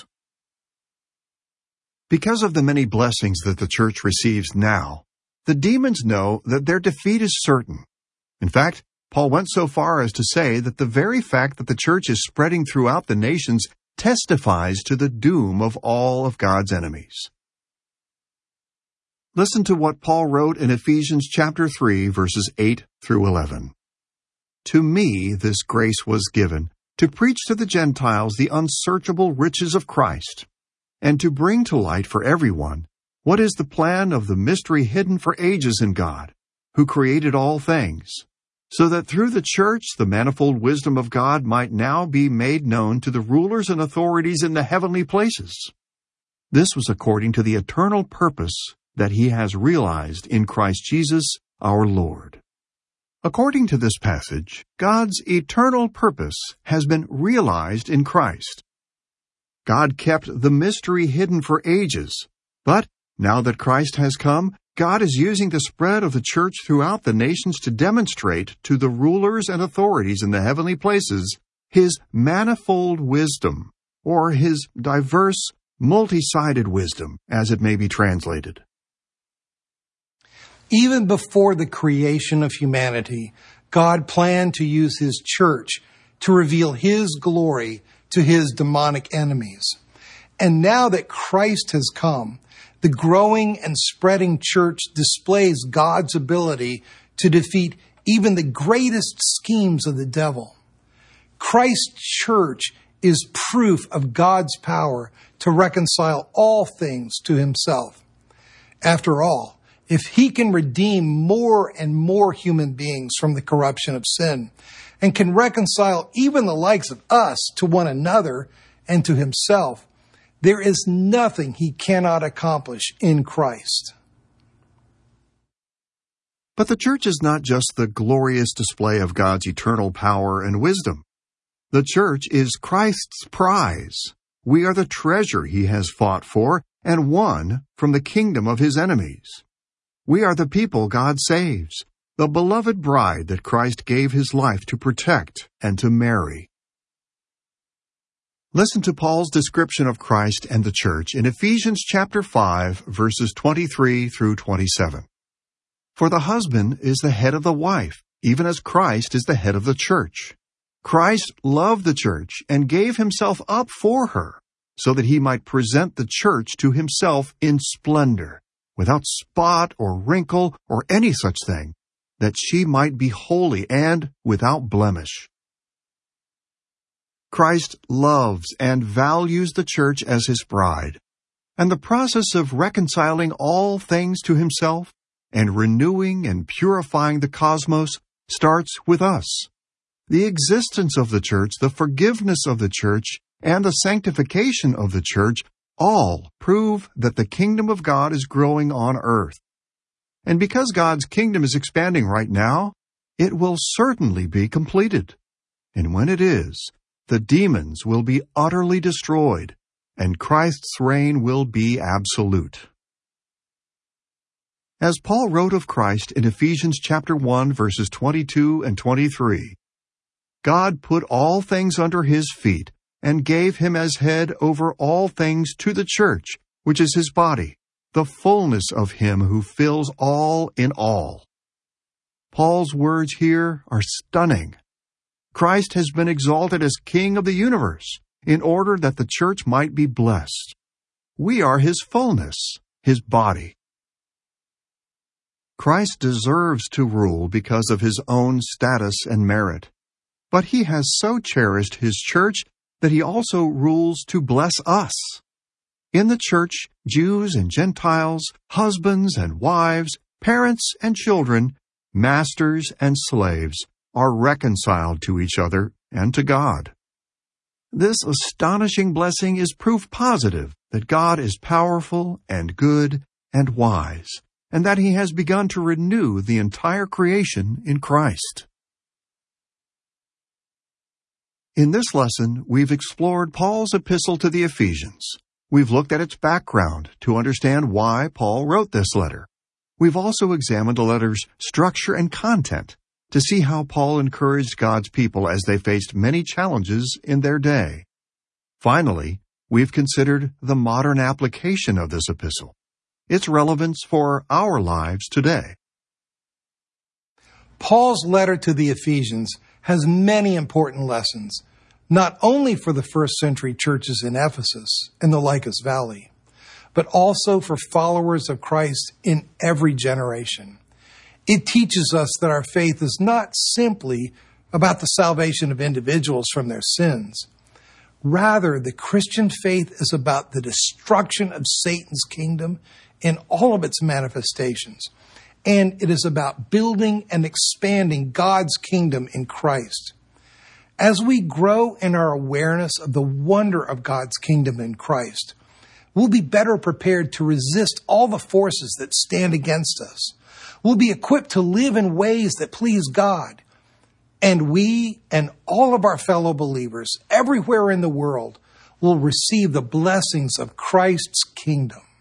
S2: Because of the many blessings that the church receives now, the demons know that their defeat is certain. In fact, Paul went so far as to say that the very fact that the church is spreading throughout the nations testifies to the doom of all of God's enemies. Listen to what Paul wrote in Ephesians chapter three, verses eight through eleven. To me this grace was given, to preach to the Gentiles the unsearchable riches of Christ, and to bring to light for everyone what is the plan of the mystery hidden for ages in God, who created all things, so that through the church the manifold wisdom of God might now be made known to the rulers and authorities in the heavenly places. This was according to the eternal purpose that he has realized in Christ Jesus our Lord. According to this passage, God's eternal purpose has been realized in Christ. God kept the mystery hidden for ages, but now that Christ has come, God is using the spread of the church throughout the nations to demonstrate to the rulers and authorities in the heavenly places his manifold wisdom, or his diverse, multi-sided wisdom, as it may be translated.
S1: Even before the creation of humanity, God planned to use his church to reveal his glory to his demonic enemies. And now that Christ has come, the growing and spreading church displays God's ability to defeat even the greatest schemes of the devil. Christ's church is proof of God's power to reconcile all things to himself. After all, if he can redeem more and more human beings from the corruption of sin, and can reconcile even the likes of us to one another and to himself, there is nothing he cannot accomplish in Christ.
S2: But the church is not just the glorious display of God's eternal power and wisdom. The church is Christ's prize. We are the treasure he has fought for and won from the kingdom of his enemies. We are the people God saves, the beloved bride that Christ gave his life to protect and to marry. Listen to Paul's description of Christ and the church in Ephesians chapter five, verses twenty-three through twenty-seven. For the husband is the head of the wife, even as Christ is the head of the church. Christ loved the church and gave himself up for her, so that he might present the church to himself in splendor, without spot or wrinkle or any such thing, that she might be holy and without blemish. Christ loves and values the church as his bride, and the process of reconciling all things to himself and renewing and purifying the cosmos starts with us. The existence of the church, the forgiveness of the church, and the sanctification of the church all prove that the kingdom of God is growing on earth. And because God's kingdom is expanding right now, it will certainly be completed. And when it is, the demons will be utterly destroyed, and Christ's reign will be absolute. As Paul wrote of Christ in Ephesians chapter one, verses twenty-two and twenty-three, God put all things under his feet and gave him as head over all things to the church, which is his body, the fullness of him who fills all in all. Paul's words here are stunning. Christ has been exalted as King of the universe in order that the church might be blessed. We are his fullness, his body. Christ deserves to rule because of his own status and merit, but he has so cherished his church that he also rules to bless us. In the church, Jews and Gentiles, husbands and wives, parents and children, masters and slaves are reconciled to each other and to God. This astonishing blessing is proof positive that God is powerful and good and wise, and that he has begun to renew the entire creation in Christ. In this lesson, we've explored Paul's epistle to the Ephesians. We've looked at its background to understand why Paul wrote this letter. We've also examined the letter's structure and content to see how Paul encouraged God's people as they faced many challenges in their day. Finally, we've considered the modern application of this epistle, its relevance for our lives today.
S1: Paul's letter to the Ephesians has many important lessons, not only for the first century churches in Ephesus and the Lycus Valley, but also for followers of Christ in every generation. It teaches us that our faith is not simply about the salvation of individuals from their sins. Rather, the Christian faith is about the destruction of Satan's kingdom in all of its manifestations. And it is about building and expanding God's kingdom in Christ. As we grow in our awareness of the wonder of God's kingdom in Christ, we'll be better prepared to resist all the forces that stand against us. We'll be equipped to live in ways that please God. And we and all of our fellow believers everywhere in the world will receive the blessings of Christ's kingdom.